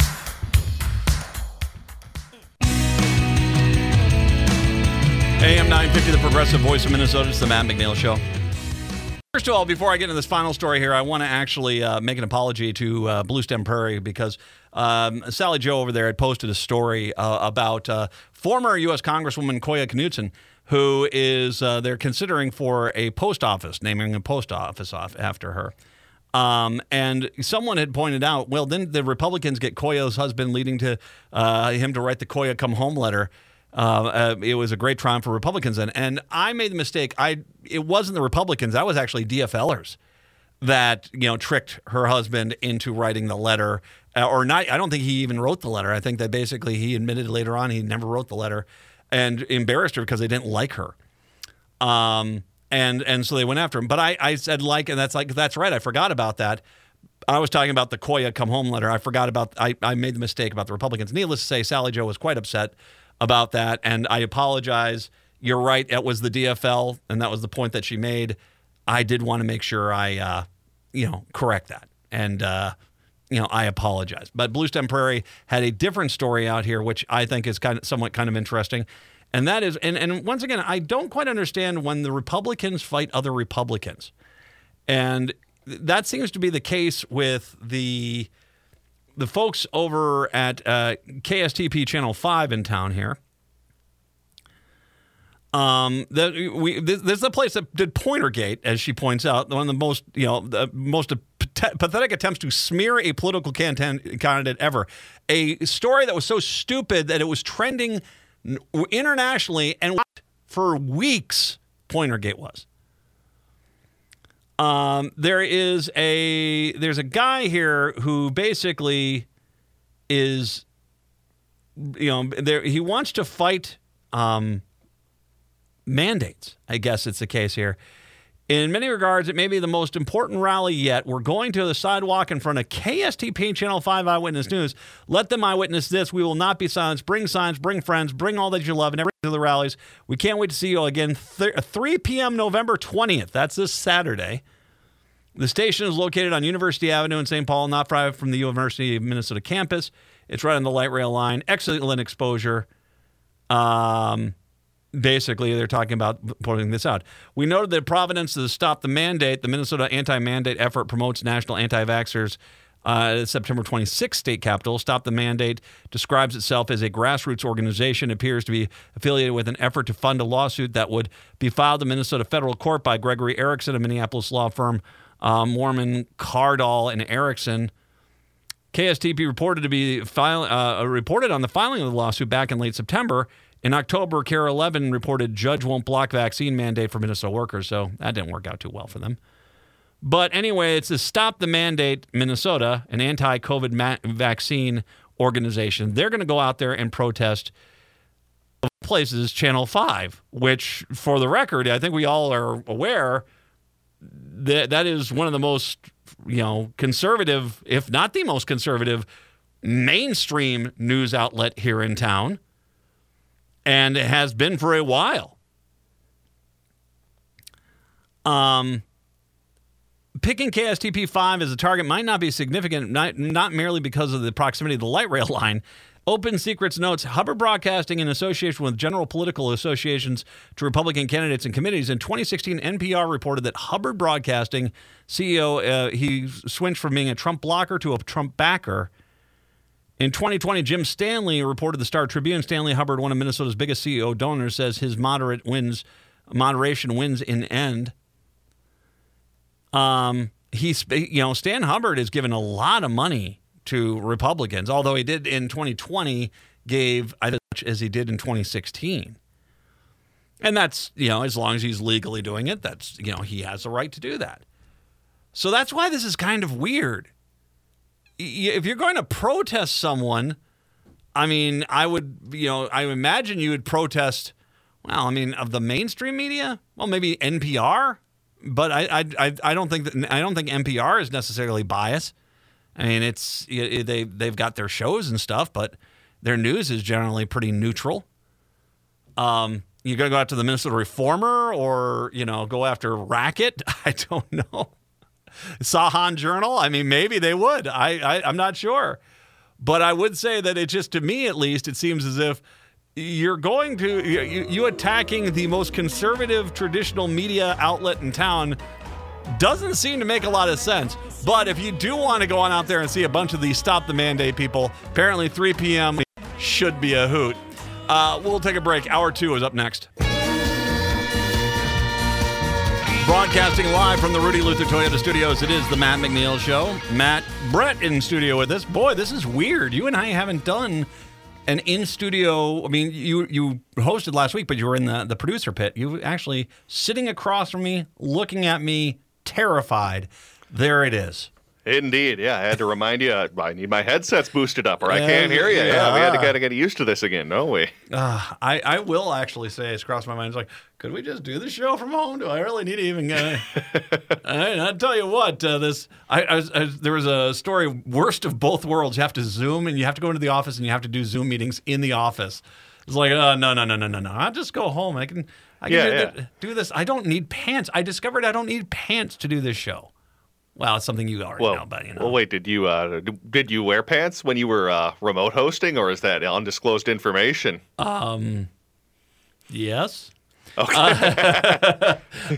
Speaker 1: A M nine fifty, the progressive voice of Minnesota. It's the Matt McNeil Show. First of all, before I get into this final story here, I want to actually uh, make an apology to uh, Blue Stem Prairie because um, Sally Joe over there had posted a story uh, about uh, former U S Congresswoman Koya Knudsen, who is uh, they're considering for a post office, naming a post office off after her. Um, and someone had pointed out, well, didn't the Republicans get Koya's husband, leading to uh, him to write the Koya Come Home letter? Uh, uh, it was a great triumph for Republicans. And, and I made the mistake. I It wasn't the Republicans. That was actually DFLers that, you know, tricked her husband into writing the letter. Uh, or not. I don't think he even wrote the letter. I think that basically he admitted later on he never wrote the letter and embarrassed her because they didn't like her. Um, and and so they went after him. But I, I said, like, and that's like, that's right. I forgot about that. I was talking about the Koya Come Home letter. I forgot about, I, I made the mistake about the Republicans. Needless to say, Sally Joe was quite upset about that, and I apologize. You're right, it was the D F L, and that was the point that she made. I did want to make sure I, uh, you know, correct that, and uh, you know, I apologize. But Blue Stem Prairie had a different story out here, which I think is kind of somewhat kind of interesting, and that is, and and once again, I don't quite understand when the Republicans fight other Republicans, and that seems to be the case with the. The folks over at uh, K S T P Channel five in town here, um, the, we, this, this is a place that did Pointergate, as she points out, one of the most, you know, the most pathetic attempts to smear a political candidate ever. A story that was so stupid that it was trending internationally and for weeks, Pointergate was. Um, there is a there's a guy here who basically is, you know, there he wants to fight um, mandates. I guess it's the case here. In many regards, it may be the most important rally yet. We're going to the sidewalk in front of K S T P Channel five Eyewitness News. Let them eyewitness this. We will not be silenced. Bring signs, bring friends, bring all that you love, and everything to the rallies. We can't wait to see you all again. three p.m. November twentieth. That's this Saturday. The station is located on University Avenue in Saint Paul, not far from the University of Minnesota campus. It's right on the light rail line. Excellent exposure. Um... Basically, they're talking about putting this out. We noted that Providence to stop the mandate, the Minnesota anti-mandate effort promotes national anti-vaxxers. Uh, September twenty-sixth state capitol. Stop the Mandate describes itself as a grassroots organization. It appears to be affiliated with an effort to fund a lawsuit that would be filed in Minnesota federal court by Gregory Erickson, a Minneapolis law firm, uh, Mormon, Cardall, and Erickson. K S T P reported to be file, uh, reported on the filing of the lawsuit back in late September. In October, K A R E eleven reported judge won't block vaccine mandate for Minnesota workers, so that didn't work out too well for them. But anyway, it's a Stop the Mandate Minnesota, an anti-COVID ma- vaccine organization. They're going to go out there and protest places Channel five, which, for the record, I think we all are aware that that is one of the most, you know, conservative, if not the most conservative, mainstream news outlet here in town. And it has been for a while. Um, picking K S T P five as a target might not be significant, not, not merely because of the proximity to the light rail line. Open Secrets notes, Hubbard Broadcasting, in association with general political associations to Republican candidates and committees. In twenty sixteen, N P R reported that Hubbard Broadcasting C E O, uh, he switched from being a Trump blocker to a Trump backer. In twenty twenty, Jim Stanley reported the Star Tribune. Stanley Hubbard, one of Minnesota's biggest C E O donors, says his moderate wins, moderation wins in end. Um, he's, you know, Stan Hubbard has given a lot of money to Republicans, although he did in twenty twenty gave as much as he did in twenty sixteen. And that's, you know, as long as he's legally doing it, that's, you know, he has the right to do that. So that's why this is kind of weird. If you're going to protest someone, I mean, I would, you know, I imagine you would protest, well, I mean, of the mainstream media, well, maybe N P R, but I, I, I don't think that I don't think N P R is necessarily biased. I mean, it's they they've got their shows and stuff, but their news is generally pretty neutral. Um, you gonna go out to the Minnesota Reformer or, you know, go after Racket? I don't know. Sahan Journal? I mean, maybe they would. I, I, I'm not sure. But I would say that it just, to me at least, it seems as if you're going to, you, you attacking the most conservative traditional media outlet in town doesn't seem to make a lot of sense. But if you do want to go on out there and see a bunch of these Stop the Mandate people, apparently three p.m. should be a hoot. Uh, we'll take a break. Hour two is up next. Broadcasting live from the Rudy Luther Toyota Studios, it is the Matt McNeil Show. Matt, Brett in studio with us. Boy, this is weird. You and I haven't done an in-studio, I mean, you you hosted last week, but you were in the, the producer pit. You were actually sitting across from me, looking at me, terrified. There it is.
Speaker 5: Indeed, yeah. I had to remind you, uh, I need my headsets boosted up or I can't hear you. Yeah, yeah we had to kind of get used to this again, don't we?
Speaker 1: Uh, I, I will actually say, it's crossed my mind, it's like, could we just do the show from home? Do I really need to even uh, I, I'll tell you what, uh, this I, I, was, I there was a story, worst of both worlds. You have to Zoom and you have to go into the office and you have to do Zoom meetings in the office. It's like, uh, no, no, no, no, no, no. I'll just go home. I can, I can
Speaker 5: yeah,
Speaker 1: do,
Speaker 5: yeah.
Speaker 1: The, do this. I don't need pants. I discovered I don't need pants to do this show. Well, it's something you already
Speaker 5: well,
Speaker 1: know, but you know.
Speaker 5: Well, wait, did you uh, did you wear pants when you were uh, remote hosting, or is that undisclosed information?
Speaker 1: Um, yes.
Speaker 5: Okay.
Speaker 1: Uh,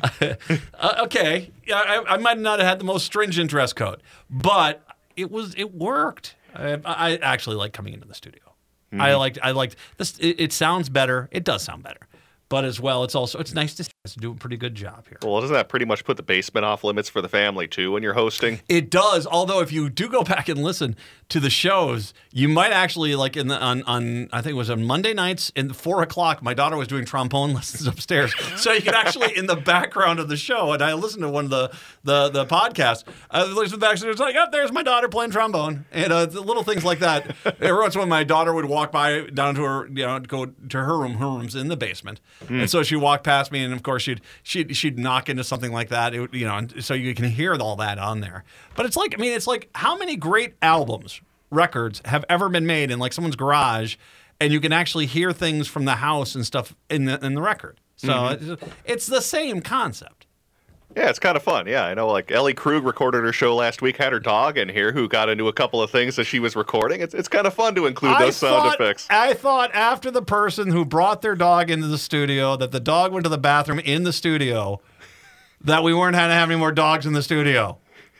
Speaker 1: uh, okay. Yeah, I, I might not have had the most stringent dress code, but it was it worked. I, I actually like coming into the studio. Mm-hmm. I liked I liked this. It, it sounds better. It does sound better. But as well, it's also it's nice to see us do a pretty good job here.
Speaker 5: Well, doesn't that pretty much put the basement off limits for the family too when you're hosting?
Speaker 1: It does. Although if you do go back and listen to the shows, you might actually like in the on, on I think it was on Monday nights in four o'clock. My daughter was doing trombone lessons upstairs, so you could actually in the background of the show. And I listened to one of the the the podcasts. I listened back, so it's like, oh, there's my daughter playing trombone, and uh, little things like that. Every once in a while, my daughter would walk by down to her, you know, go to her room. Her room's in the basement. Mm. And so she'd walk past me, and of course she'd she'd she'd knock into something like that, it, you know. And so you can hear all that on there. But it's like, I mean, it's like how many great albums, records have ever been made in like someone's garage, and you can actually hear things from the house and stuff in the in the record. So mm-hmm. it's, it's the same concept.
Speaker 5: Yeah, it's kind of fun. Yeah, I know. Like Ellie Krug recorded her show last week, had her dog in here who got into a couple of things as she was recording. It's it's kind of fun to include those
Speaker 1: I
Speaker 5: sound
Speaker 1: thought,
Speaker 5: effects.
Speaker 1: I thought after the person who brought their dog into the studio that the dog went to the bathroom in the studio, that we weren't going to have any more dogs in the studio.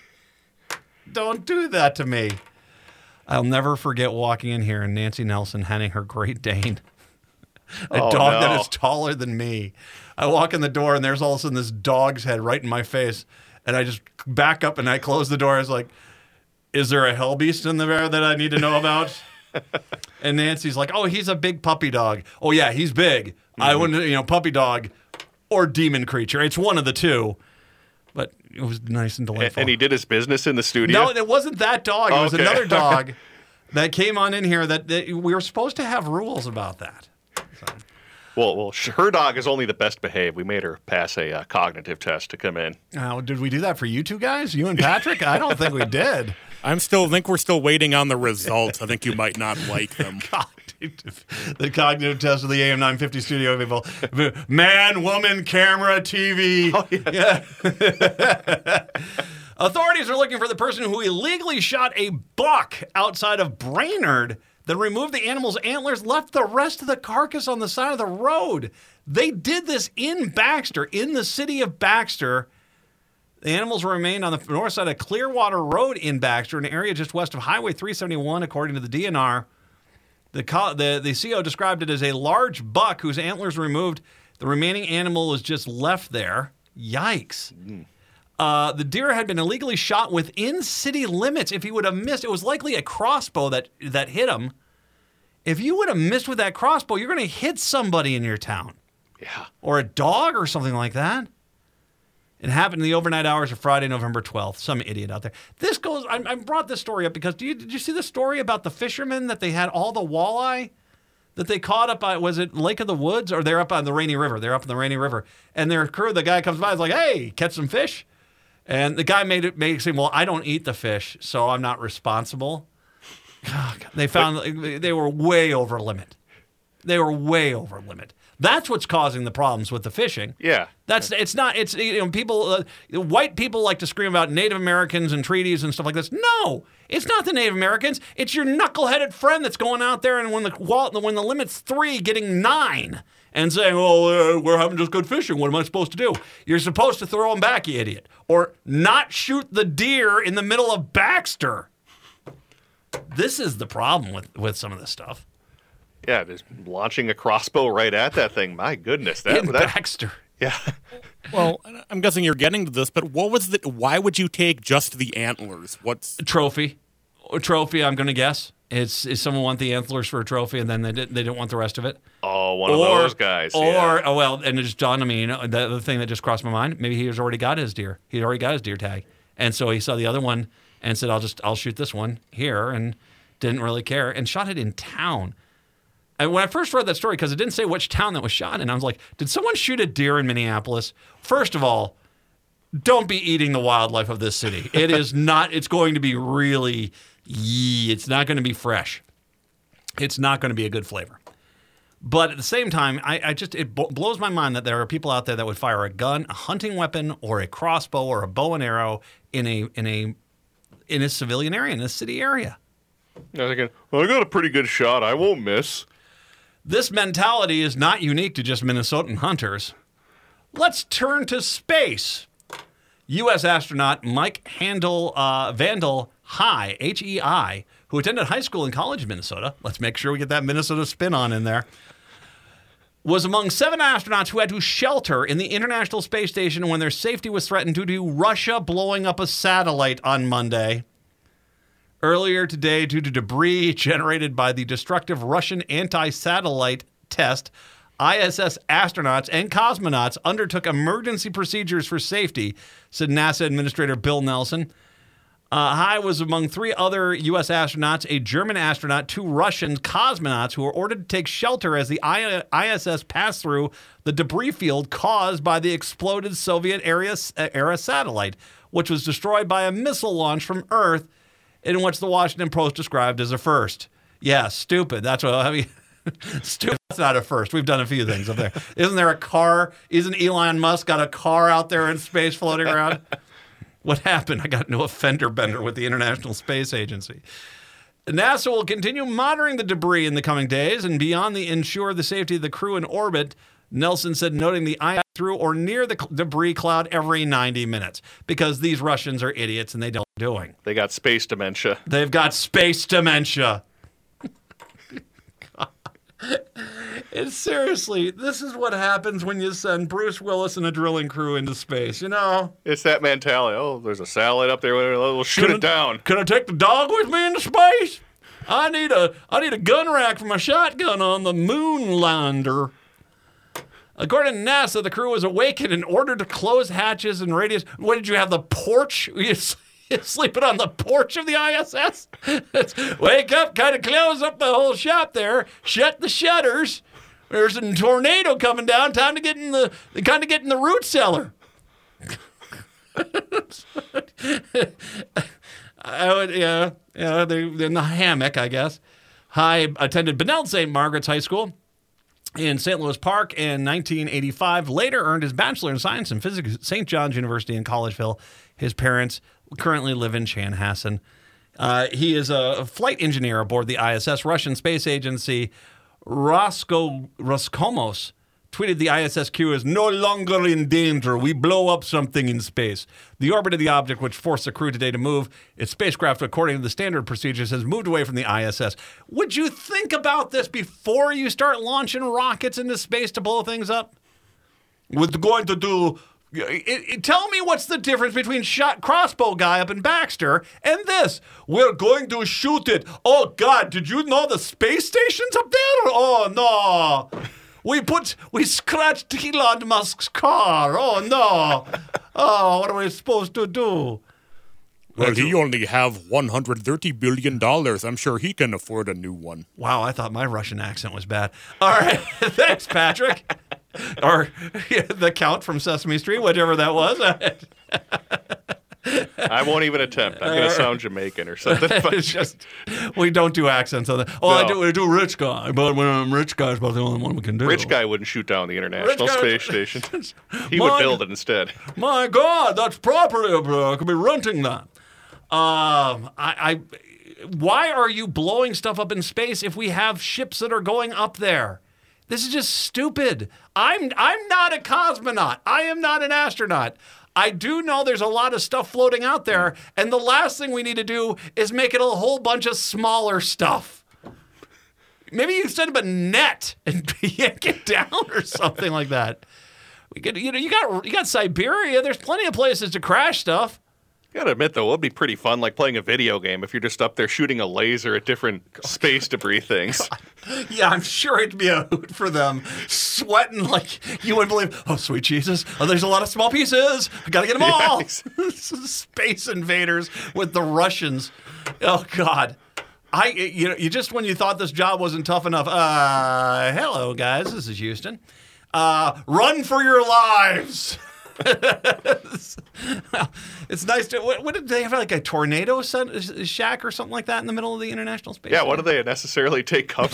Speaker 1: Don't do that to me. I'll never forget walking in here and Nancy Nelson handing her Great Dane. A
Speaker 5: oh,
Speaker 1: dog
Speaker 5: no.
Speaker 1: that is taller than me. I walk in the door and there's all of a sudden this dog's head right in my face. And I just back up and I close the door. I was like, is there a hell beast in there that I need to know about? And Nancy's like, oh, he's a big puppy dog. Oh, yeah, he's big. Mm-hmm. I wouldn't, you know, puppy dog or demon creature. It's one of the two. But it was nice and delightful.
Speaker 5: And he did his business in the studio?
Speaker 1: No, it wasn't that dog. It
Speaker 5: okay.
Speaker 1: was another dog that came on in here that, that we were supposed to have rules about that. So.
Speaker 5: Well, well, her dog is only the best behaved. We made her pass a uh, cognitive test to come in.
Speaker 1: Uh, did we do that for you two guys? You and Patrick? I don't think we did.
Speaker 2: I'm still think we're still waiting on the results. I think you might not like them.
Speaker 1: Cognitive, the cognitive test of the A M nine fifty studio people. Man, woman, camera, T V.
Speaker 5: Oh, yeah.
Speaker 1: Yeah. Authorities are looking for the person who illegally shot a buck outside of Brainerd, then removed the animal's antlers, left the rest of the carcass on the side of the road. They did this in Baxter, in the city of Baxter. The animals remained on the north side of Clearwater Road in Baxter, an area just west of Highway three seventy-one, according to the D N R. The, the, the C O described it as a large buck whose antlers removed. The remaining animal was just left there. Yikes. Mm. Uh, the deer had been illegally shot within city limits. If he would have missed, it was likely a crossbow that, that hit him. If you would have missed with that crossbow, you're going to hit somebody in your town.
Speaker 5: Yeah.
Speaker 1: Or a dog or something like that. It happened in the overnight hours of Friday, November twelfth. Some idiot out there. This goes, I, I brought this story up because, do you, did you see the story about the fishermen that they had all the walleye that they caught up by, was it Lake of the Woods? Or they're up on the Rainy River. They're up in the Rainy River. And their crew, the guy comes by, is like, hey, catch some fish? And the guy made it, made it seem, well, I don't eat the fish, so I'm not responsible. Oh, God. They found they were way over limit. They were way over limit. That's what's causing the problems with the fishing.
Speaker 5: Yeah.
Speaker 1: That's it's not it's you know people uh, white people like to scream about Native Americans and treaties and stuff like this. No, it's not the Native Americans. It's your knuckleheaded friend that's going out there and when the when the limit's three, getting nine and saying, "Oh, uh, we're having just good fishing. What am I supposed to do?" You're supposed to throw them back, you idiot, or not shoot the deer in the middle of Baxter. This is the problem with with some of this stuff.
Speaker 5: Yeah, just launching a crossbow right at that thing. My goodness, that
Speaker 1: in
Speaker 5: that,
Speaker 1: Baxter.
Speaker 5: Yeah.
Speaker 2: Well, I'm guessing you're getting to this, but what was the? Why would you take just the antlers? What's
Speaker 1: a trophy? A trophy, I'm going to guess. It's is someone want the antlers for a trophy, and then they didn't they didn't want the rest of it.
Speaker 5: Oh, one
Speaker 1: or,
Speaker 5: of those guys.
Speaker 1: Or
Speaker 5: yeah.
Speaker 1: oh well, and it just dawned on me. You know, the, the thing that just crossed my mind. Maybe he's already got his deer. He'd already got his deer tag, and so he saw the other one and said, "I'll just I'll shoot this one here," and didn't really care and shot it in town. And when I first read that story, because it didn't say which town that was shot in, I was like, did someone shoot a deer in Minneapolis? First of all, don't be eating the wildlife of this city. It is not, it's going to be really, yee, it's not going to be fresh. It's not going to be a good flavor. But at the same time, I, I just, it b- blows my mind that there are people out there that would fire a gun, a hunting weapon, or a crossbow, or a bow and arrow in a, in a, in a civilian area, in a city area.
Speaker 5: I was thinking, well, I got a pretty good shot. I won't miss.
Speaker 1: This mentality is not unique to just Minnesotan hunters. Let's turn to space. U S astronaut Mike Handel, uh, Vandal Hei, H E I, who attended high school and college in Minnesota, let's make sure we get that Minnesota spin on in there, was among seven astronauts who had to shelter in the International Space Station when their safety was threatened due to Russia blowing up a satellite on Monday. Earlier today, due to debris generated by the destructive Russian anti-satellite test, I S S astronauts and cosmonauts undertook emergency procedures for safety, said NASA Administrator Bill Nelson. Uh, Hei was among three other U S astronauts, a German astronaut, two Russian cosmonauts who were ordered to take shelter as the I S S passed through the debris field caused by the exploded Soviet-era satellite, which was destroyed by a missile launch from Earth, in which the Washington Post described as a first. Yeah, stupid. That's what I mean. Stupid. That's not a first. We've done a few things up there. Isn't there a car? Isn't Elon Musk got a car out there in space floating around? What happened? I got into a fender bender with the International Space Agency. NASA will continue monitoring the debris in the coming days and beyond the ensure the safety of the crew in orbit, Nelson said, noting the eye through or near the debris cloud every ninety minutes because these Russians are idiots and they don't know what they're doing.
Speaker 5: They got space dementia.
Speaker 1: They've got space dementia. It's seriously, this is what happens when you send Bruce Willis and a drilling crew into space, you know?
Speaker 5: It's that mentality. Oh, there's a satellite up there. We'll shoot
Speaker 1: can
Speaker 5: it down.
Speaker 1: I, can I take the dog with me into space? I need a I need a gun rack for my shotgun on the moon lander. According to NASA, the crew was awakened and ordered to close hatches and radius. What did you have, the porch? You're sleeping on the porch of the I S S? Wake up, kind of close up the whole shop there, shut the shutters. There's a tornado coming down. Time to get in the kind of get in the root cellar. I would, yeah, yeah, they're in the hammock, I guess. Hei attended Benilde Saint Margaret's High School in Saint Louis Park in nineteen eighty-five. Later earned his Bachelor in Science in Physics at Saint John's University in Collegeville. His parents currently live in Chanhassen. Uh, he is a flight engineer aboard the I S S. Russian space agency Rosco, Roscosmos tweeted the I S S Q is no longer in danger. We blow up something in space. The orbit of the object, which forced the crew today to move its spacecraft according to the standard procedures, has moved away from the I S S. Would you think about this before you start launching rockets into space to blow things up? We're going to do... It, it, tell me what's the difference between shot crossbow guy up in Baxter and this. We're going to shoot it. Oh, God, did you know the space station's up there? Oh, no. We put, we scratched Elon Musk's car. Oh, no. Oh, what are we supposed to do?
Speaker 2: Well, he only have one hundred thirty billion dollars. I'm sure he can afford a new one.
Speaker 1: Wow, I thought my Russian accent was bad. All right. Thanks, Patrick. Or yeah, the Count from Sesame Street, whatever that was.
Speaker 5: I won't even attempt. I'm going to sound Jamaican or something.
Speaker 1: It's just, we don't do accents on that. Oh,
Speaker 5: No.
Speaker 1: I do, I do rich guy, but when I'm rich guy, it's about the only one we can do.
Speaker 5: Rich guy wouldn't shoot down the International
Speaker 1: Rich guy-
Speaker 5: Space Station. He
Speaker 1: My-
Speaker 5: would build it instead.
Speaker 1: My God, that's property, bro. I could be renting that. Um, I, I, why are you blowing stuff up in space if we have ships that are going up there? This is just stupid. I'm I'm not a cosmonaut. I am not an astronaut. I do know there's a lot of stuff floating out there, and the last thing we need to do is make it a whole bunch of smaller stuff. Maybe you set up a net and yank it down or something like that. We could, you know, you got you got Siberia. There's plenty of places to crash stuff.
Speaker 5: You gotta admit, though, it would be pretty fun, like playing a video game if you're just up there shooting a laser at different space debris things.
Speaker 1: Yeah, I'm sure it'd be a hoot for them, sweating like you wouldn't believe. Oh, sweet Jesus! Oh, there's a lot of small pieces. I gotta get them all.
Speaker 5: Yeah,
Speaker 1: Space invaders with the Russians. Oh God, I you know you just when you thought this job wasn't tough enough. Uh, hello guys, this is Houston. Uh, run for your lives. Well, it's nice to. What, what did they have? Like a tornado set, shack or something like that in the middle of the International Space
Speaker 5: Yeah,
Speaker 1: Station?
Speaker 5: what do they necessarily take cover?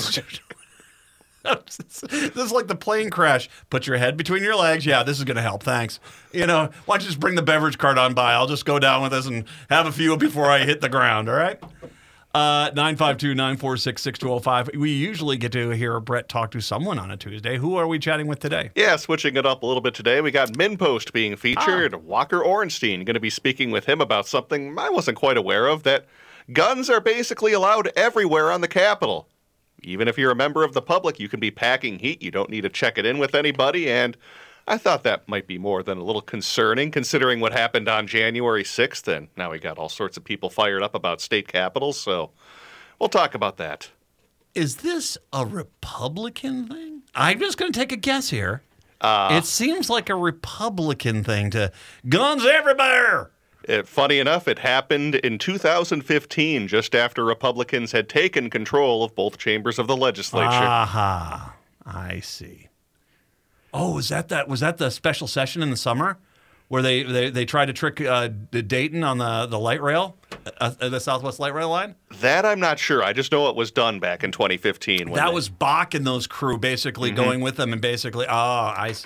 Speaker 1: This is like the plane crash. Put your head between your legs. Yeah, this is going to help. Thanks. You know, why don't you just bring the beverage cart on by? I'll just go down with this and have a few before I hit the ground. All right. Uh, nine five two, nine four six, six two zero five. We usually get to hear Brett talk to someone on a Tuesday. Who are we chatting with today?
Speaker 5: Yeah, switching it up a little bit today, we got Minpost being featured.
Speaker 1: Ah.
Speaker 5: Walker Orenstein, going to be speaking with him about something I wasn't quite aware of, that guns are basically allowed everywhere on the Capitol. Even if you're a member of the public, you can be packing heat. You don't need to check it in with anybody, and I thought that might be more than a little concerning, considering what happened on January sixth, and now we got all sorts of people fired up about state capitals, so we'll talk about that.
Speaker 1: Is this a Republican thing? I'm just going to take a guess here.
Speaker 5: Uh,
Speaker 1: it seems like a Republican thing to guns everywhere.
Speaker 5: It, funny enough, it happened in two thousand fifteen, just after Republicans had taken control of both chambers of the legislature.
Speaker 1: Aha, I see. Oh, was that that? Was that the special session in the summer where they, they, they tried to trick uh, Dayton on the, the light rail, uh, the Southwest Light Rail line?
Speaker 5: That I'm not sure. I just know it was done back in twenty fifteen. When
Speaker 1: That
Speaker 5: they-
Speaker 1: was Bach and those crew basically
Speaker 5: Mm-hmm.
Speaker 1: going with them and basically, oh, I see.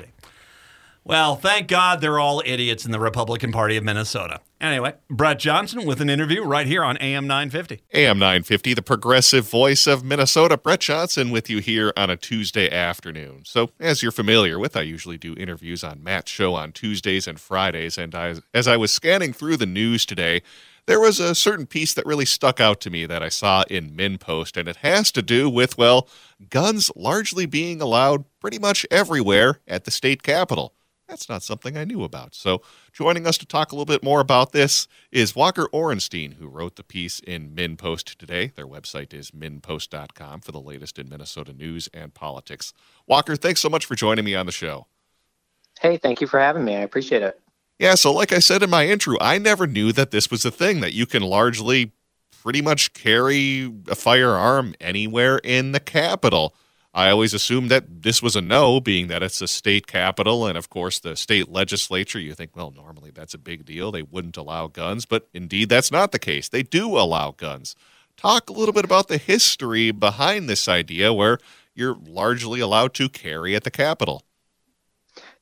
Speaker 1: Well, thank God they're all idiots in the Republican Party of Minnesota. Anyway, Brett Johnson with an interview right here on A M nine fifty.
Speaker 6: A M nine fifty, the progressive voice of Minnesota. Brett Johnson with you here on a Tuesday afternoon. So, as you're familiar with, I usually do interviews on Matt's show on Tuesdays and Fridays. And I, as I was scanning through the news today, there was a certain piece that really stuck out to me that I saw in Minpost, and it has to do with, well, guns largely being allowed pretty much everywhere at the state capitol. That's not something I knew about. So joining us to talk a little bit more about this is Walker Orenstein, who wrote the piece in Minpost today. Their website is min post dot com for the latest in Minnesota news and politics. Walker, thanks so much for joining me on the show.
Speaker 7: Hey, thank you for having me. I appreciate it.
Speaker 6: Yeah, so like I said in my intro, I never knew that this was a thing, that you can largely pretty much carry a firearm anywhere in the Capitol. I always assumed that this was a no, being that it's a state capital, and of course the state legislature, you think, well, normally that's a big deal. They wouldn't allow guns, but indeed that's not the case. They do allow guns. Talk a little bit about the history behind this idea where you're largely allowed to carry at the Capitol.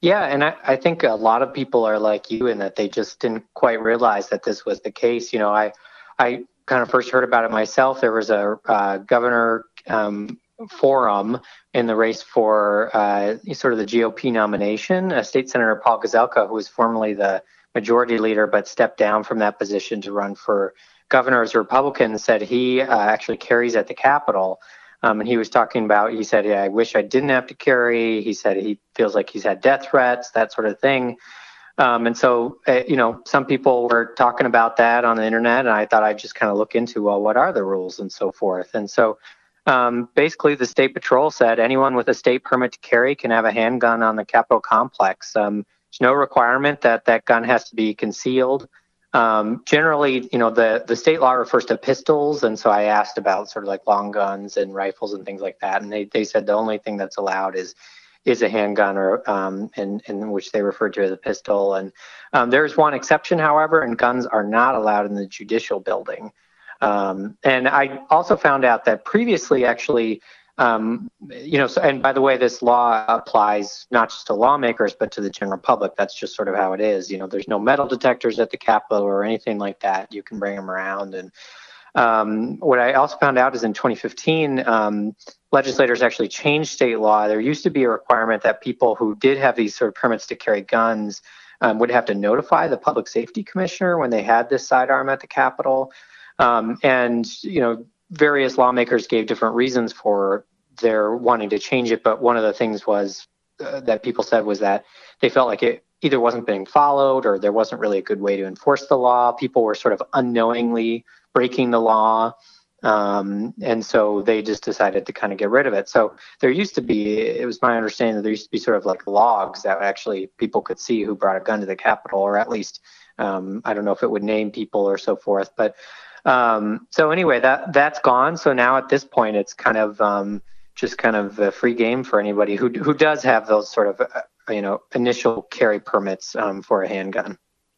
Speaker 7: Yeah, and I, I think a lot of people are like you in that they just didn't quite realize that this was the case. You know, I I kind of first heard about it myself. There was a uh, governor um, forum in the race for uh, sort of the G O P nomination. Uh, State Senator Paul Gazelka, who was formerly the majority leader but stepped down from that position to run for governor as a Republican, said he uh, actually carries at the Capitol. Um, and he was talking about, he said, yeah, I wish I didn't have to carry. He said he feels like he's had death threats, that sort of thing. Um, and so, uh, you know, some people were talking about that on the internet, and I thought I'd just kind of look into, well, what are the rules and so forth. And so um, basically the State Patrol said anyone with a state permit to carry can have a handgun on the Capitol complex. Um, there's no requirement that that gun has to be concealed. Um, generally, you know, the, the state law refers to pistols. And so I asked about sort of like long guns and rifles and things like that. And they, they said the only thing that's allowed is is a handgun, or um, in, in which they refer to as a pistol. And um, there's one exception, however, and guns are not allowed in the judicial building. Um, and I also found out that previously, actually, Um, you know, so, and by the way, this law applies not just to lawmakers, but to the general public. That's just sort of how it is. You know, there's no metal detectors at the Capitol or anything like that. You can bring them around. And um, what I also found out is in twenty fifteen, um, legislators actually changed state law. There used to be a requirement that people who did have these sort of permits to carry guns um, would have to notify the public safety commissioner when they had this sidearm at the Capitol. Um, and, you know, various lawmakers gave different reasons for their wanting to change it, but one of the things was uh, that people said was that they felt like it either wasn't being followed or there wasn't really a good way to enforce the law. People were sort of unknowingly breaking the law, um, and so they just decided to kind of get rid of it. So there used to be, it was my understanding that there used to be sort of like logs that actually people could see who brought a gun to the Capitol, or at least um, I don't know if it would name people or so forth, but Um, so anyway, that that's gone. So now at this point, it's kind of um, just kind of a free game for anybody who who does have those sort of uh, you know initial carry permits um, for a handgun.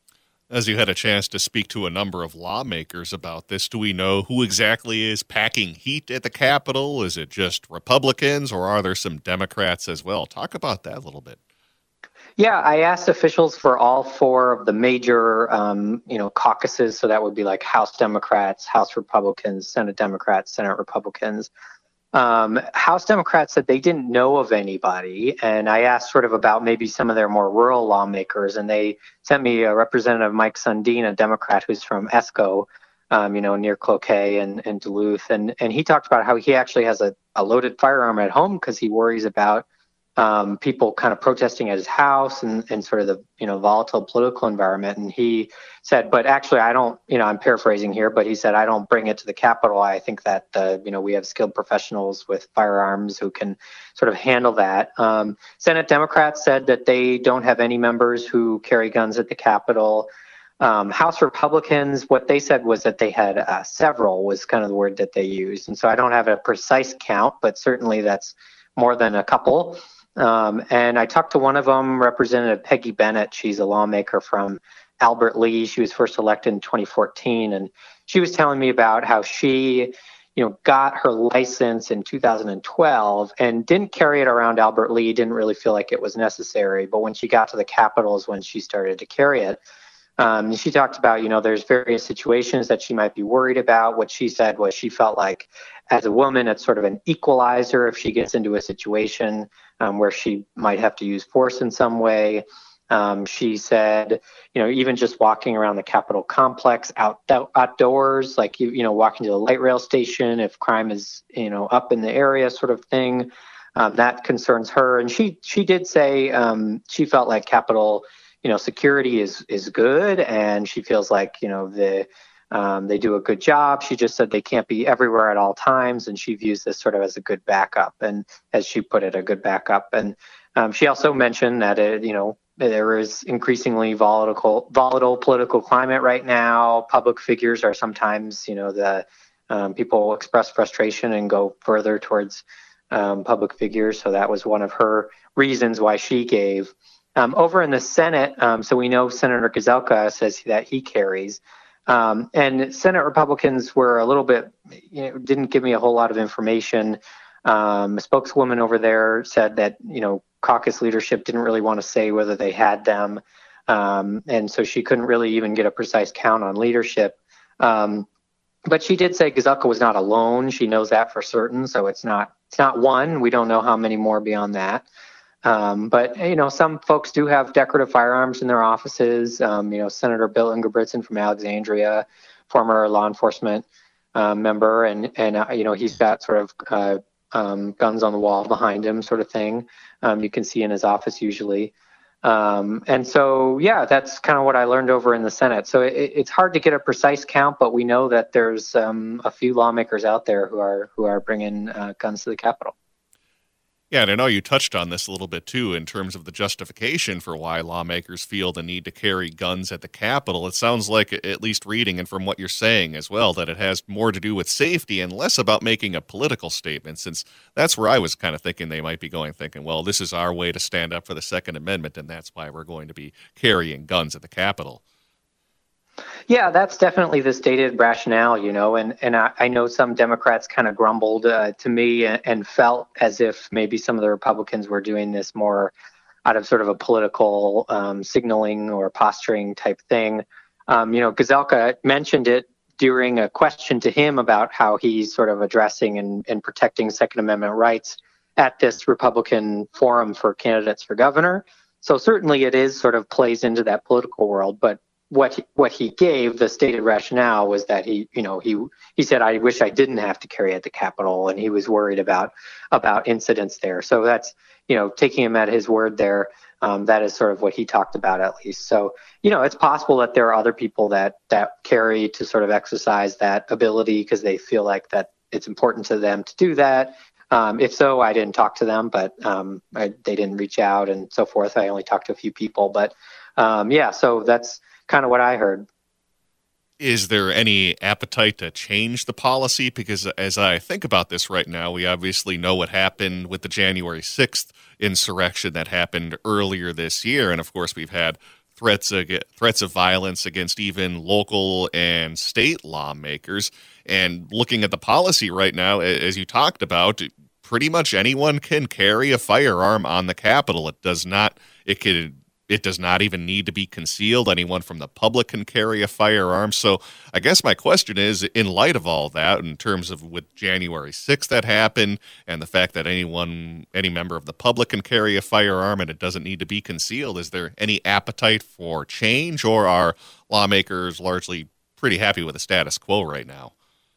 Speaker 6: As you had a chance to speak to a number of lawmakers about this, do we know who exactly is packing heat at the Capitol? Is it just Republicans, or are there some Democrats as well? Talk about that a little bit.
Speaker 7: Yeah, I asked officials for all four of the major, um, you know, caucuses. So that would be like House Democrats, House Republicans, Senate Democrats, Senate Republicans. Um, House Democrats said they didn't know of anybody. And I asked sort of about maybe some of their more rural lawmakers. And they sent me a Representative Mike Sundin, a Democrat who's from Esco, um, you know, near Cloquet and, and Duluth. And, and he talked about how he actually has a, a loaded firearm at home because he worries about Um, people kind of protesting at his house and, and sort of the, you know, volatile political environment. And he said, but actually, I don't, you know, I'm paraphrasing here, but he said, I don't bring it to the Capitol. I think that, uh, you know, we have skilled professionals with firearms who can sort of handle that. Um, Senate Democrats said that they don't have any members who carry guns at the Capitol. Um, House Republicans, what they said was that they had uh, several, was kind of the word that they used. And so I don't have a precise count, but certainly that's more than a couple. Um, and I talked to one of them, Representative Peggy Bennett. She's a lawmaker from Albert Lee. She was first elected in twenty fourteen. And she was telling me about how she, you know, got her license in two thousand twelve and didn't carry it around Albert Lee, didn't really feel like it was necessary. But when she got to the Capitol is when she started to carry it. Um, she talked about, you know, there's various situations that she might be worried about. What she said was she felt like as a woman, it's sort of an equalizer if she gets into a situation um, where she might have to use force in some way. Um, she said, you know, even just walking around the Capitol complex out, out outdoors, like, you, you know, walking to the light rail station, if crime is, you know, up in the area sort of thing, um, that concerns her. And she, she did say um, she felt like Capitol, you know, security is is good, and she feels like, you know, the um, they do a good job. She just said they can't be everywhere at all times, and she views this sort of as a good backup, and as she put it, a good backup. And um, she also mentioned that it, you know, there is increasingly volatile volatile political climate right now. Public figures are sometimes, you know, the um, people express frustration and go further towards um, public figures. So that was one of her reasons why she gave. Um, over in the Senate, um, so we know Senator Gazelka says that he carries. Um, and Senate Republicans were a little bit, you know, didn't give me a whole lot of information. Um, a spokeswoman over there said that, you know, caucus leadership didn't really want to say whether they had them. Um, and so she couldn't really even get a precise count on leadership. Um, but she did say Gazelka was not alone. She knows that for certain. So it's not it's not one. We don't know how many more beyond that. Um, but, you know, some folks do have decorative firearms in their offices. Um, you know, Senator Bill Ingebrigtsen from Alexandria, former law enforcement uh, member, and, and uh, you know, he's got sort of uh, um, guns on the wall behind him sort of thing. Um, you can see in his office usually. Um, and so, yeah, that's kind of what I learned over in the Senate. So it, it's hard to get a precise count, but we know that there's um, a few lawmakers out there who are who are bringing uh, guns to the Capitol.
Speaker 6: Yeah, and I know you touched on this a little bit, too, in terms of the justification for why lawmakers feel the need to carry guns at the Capitol. It sounds like, at least reading and from what you're saying as well, that it has more to do with safety and less about making a political statement, since that's where I was kind of thinking they might be going, thinking, well, this is our way to stand up for the Second Amendment, and that's why we're going to be carrying guns at the Capitol.
Speaker 7: Yeah, that's definitely the stated rationale, you know, and, and I, I know some Democrats kind of grumbled uh, to me and, and felt as if maybe some of the Republicans were doing this more out of sort of a political um, signaling or posturing type thing. Um, you know, Gazelka mentioned it during a question to him about how he's sort of addressing and, and protecting Second Amendment rights at this Republican forum for candidates for governor. So certainly it is sort of plays into that political world, but what he, what he gave, the stated rationale, was that he, you know, he he said, I wish I didn't have to carry at the Capitol, and he was worried about about incidents there. So that's, you know, taking him at his word there. Um, that is sort of what he talked about, at least. So, you know, it's possible that there are other people that that carry to sort of exercise that ability because they feel like that it's important to them to do that. Um, if so, I didn't talk to them, but um, I, they didn't reach out and so forth. I only talked to a few people, but um, yeah, so that's kind of what I heard.
Speaker 6: Is there any appetite to change the policy? Because as I think about this right now, we obviously know what happened with the January sixth insurrection that happened earlier this year. And of course, we've had threats ag- threats of violence against even local and state lawmakers. And looking at the policy right now, as you talked about, pretty much anyone can carry a firearm on the Capitol. It does not, it could It does not even need to be concealed. Anyone from the public can carry a firearm. So I guess my question is, in light of all that, in terms of with January sixth that happened and the fact that anyone, any member of the public can carry a firearm and it doesn't need to be concealed, is there any appetite for change, or are lawmakers largely pretty happy with the status quo right now?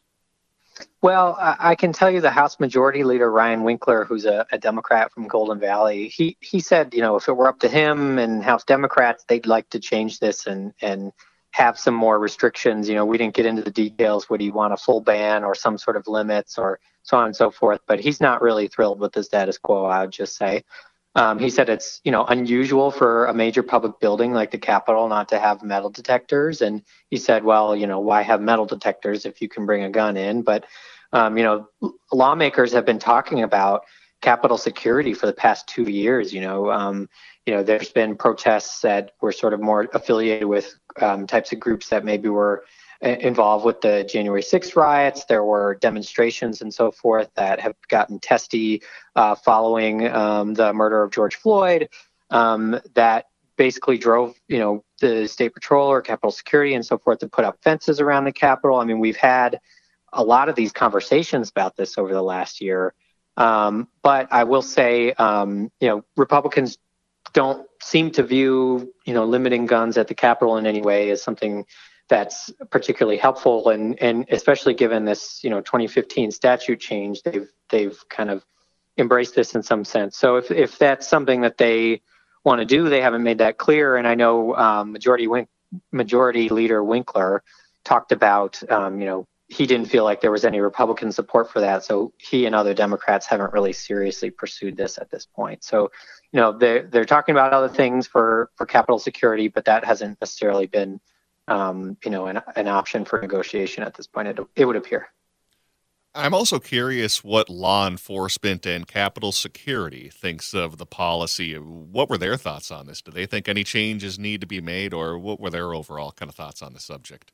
Speaker 7: Well, I can tell you the House Majority Leader, Ryan Winkler, who's a, a Democrat from Golden Valley, he he said, you know, if it were up to him and House Democrats, they'd like to change this and, and have some more restrictions. You know, we didn't get into the details. Would he want a full ban or some sort of limits or so on and so forth? But he's not really thrilled with the status quo, I would just say. Um, he said it's, you know, unusual for a major public building like the Capitol not to have metal detectors. And he said, well, you know, why have metal detectors if you can bring a gun in? But, um, you know, lawmakers have been talking about Capitol security for the past two years. You know, um, you know, there's been protests that were sort of more affiliated with um, types of groups that maybe were involved with the January sixth riots. There were demonstrations and so forth that have gotten testy uh, following um, the murder of George Floyd um, that basically drove, you know, the State Patrol or Capitol Security and so forth to put up fences around the Capitol. I mean, we've had a lot of these conversations about this over the last year. Um, but I will say, um, you know, Republicans don't seem to view, you know, limiting guns at the Capitol in any way as something that's particularly helpful, and and especially given this, you know, twenty fifteen statute change, they've they've kind of embraced this in some sense. So if if that's something that they want to do, they haven't made that clear. And I know um, Majority Wink, Majority Leader Winkler talked about, um, you know, he didn't feel like there was any Republican support for that. So he and other Democrats haven't really seriously pursued this at this point. So, you know, they're they're talking about other things for for Capitol security, but that hasn't necessarily been Um, you know, an, an option for negotiation at this point, it, it would appear.
Speaker 6: I'm also curious what law enforcement and Capitol security thinks of the policy. What were their thoughts on this? Do they think any changes need to be made, or what were their overall kind of thoughts on the subject?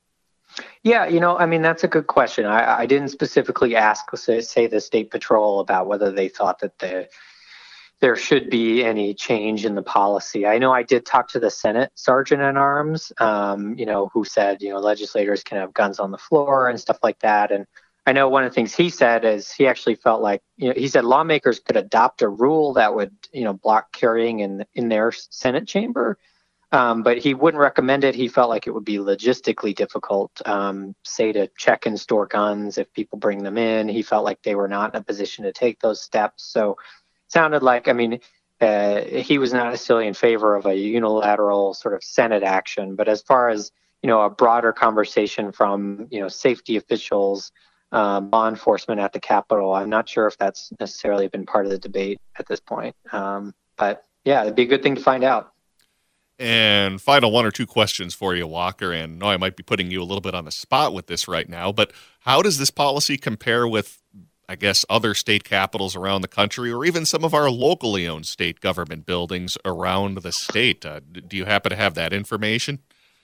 Speaker 7: Yeah, you know, I mean, that's a good question. I, I didn't specifically ask, say, say, the State Patrol about whether they thought that the there should be any change in the policy. I know I did talk to the Senate Sergeant at Arms, um, you know, who said, you know, legislators can have guns on the floor and stuff like that. And I know one of the things he said is he actually felt like, you know, he said lawmakers could adopt a rule that would, you know, block carrying in in their Senate chamber, um, but he wouldn't recommend it. He felt like it would be logistically difficult, um, say, to check and store guns if people bring them in. He felt like they were not in a position to take those steps. So sounded like, I mean, uh, he was not necessarily in favor of a unilateral sort of Senate action, but as far as, you know, a broader conversation from, you know, safety officials, um, law enforcement at the Capitol, I'm not sure if that's necessarily been part of the debate at this point. Um, but yeah, it'd be a good thing to find out.
Speaker 6: And final one or two questions for you, Walker, and I know I might be putting you a little bit on the spot with this right now, but how does this policy compare with, I guess, other state capitals around the country, or even some of our locally owned state government buildings around the state? Uh, do you happen to have that information?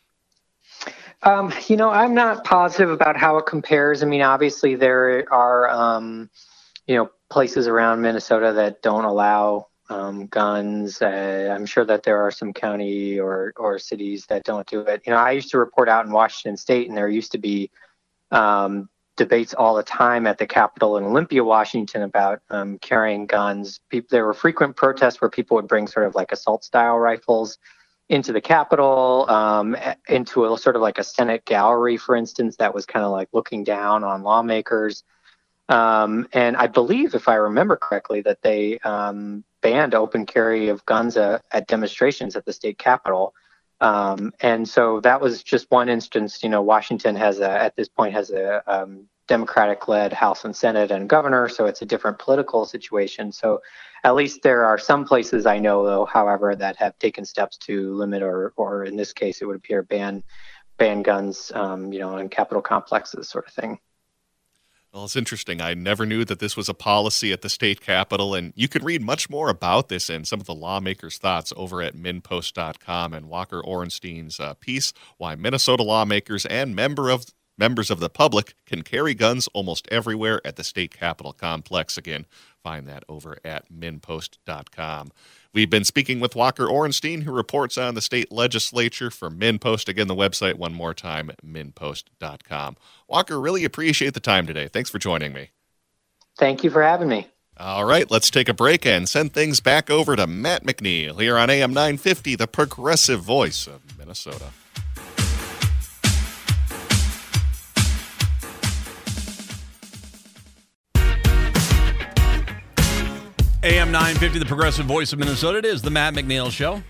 Speaker 7: Um, you know, I'm not positive about how it compares. I mean, obviously there are, um, you know, places around Minnesota that don't allow um, guns. Uh, I'm sure that there are some county or, or cities that don't do it. You know, I used to report out in Washington State, and there used to be um, debates all the time at the Capitol in Olympia, Washington, about um, carrying guns. People, there were frequent protests where people would bring sort of like assault-style rifles into the Capitol, um, into a sort of like a Senate gallery, for instance, that was kind of like looking down on lawmakers. Um, and I believe, if I remember correctly, that they um, banned open carry of guns uh, at demonstrations at the state Capitol. Um, and so that was just one instance. You know, Washington has a, at this point has a um, Democratic-led House and Senate and governor, so it's a different political situation. So at least there are some places I know, though, however, that have taken steps to limit or, or in this case, it would appear ban ban guns, um, you know, in Capitol complexes, sort of thing.
Speaker 6: Well, it's interesting. I never knew that this was a policy at the state capitol, and you can read much more about this and some of the lawmakers' thoughts over at min post dot com and Walker Orenstein's uh, piece, Why Minnesota Lawmakers and Member of Members of the Public Can Carry Guns Almost Everywhere at the State Capitol Complex. Again, find that over at min post dot com. We've been speaking with Walker Orenstein, who reports on the state legislature for MinnPost. Again, the website one more time, min post dot com. Walker, really appreciate the time today. Thanks for joining me.
Speaker 7: Thank you for having me.
Speaker 6: All right, let's take a break and send things back over to Matt McNeil here on A M nine fifty, the progressive voice of Minnesota.
Speaker 1: A M nine fifty, the progressive voice of Minnesota. It is the Matt McNeil Show.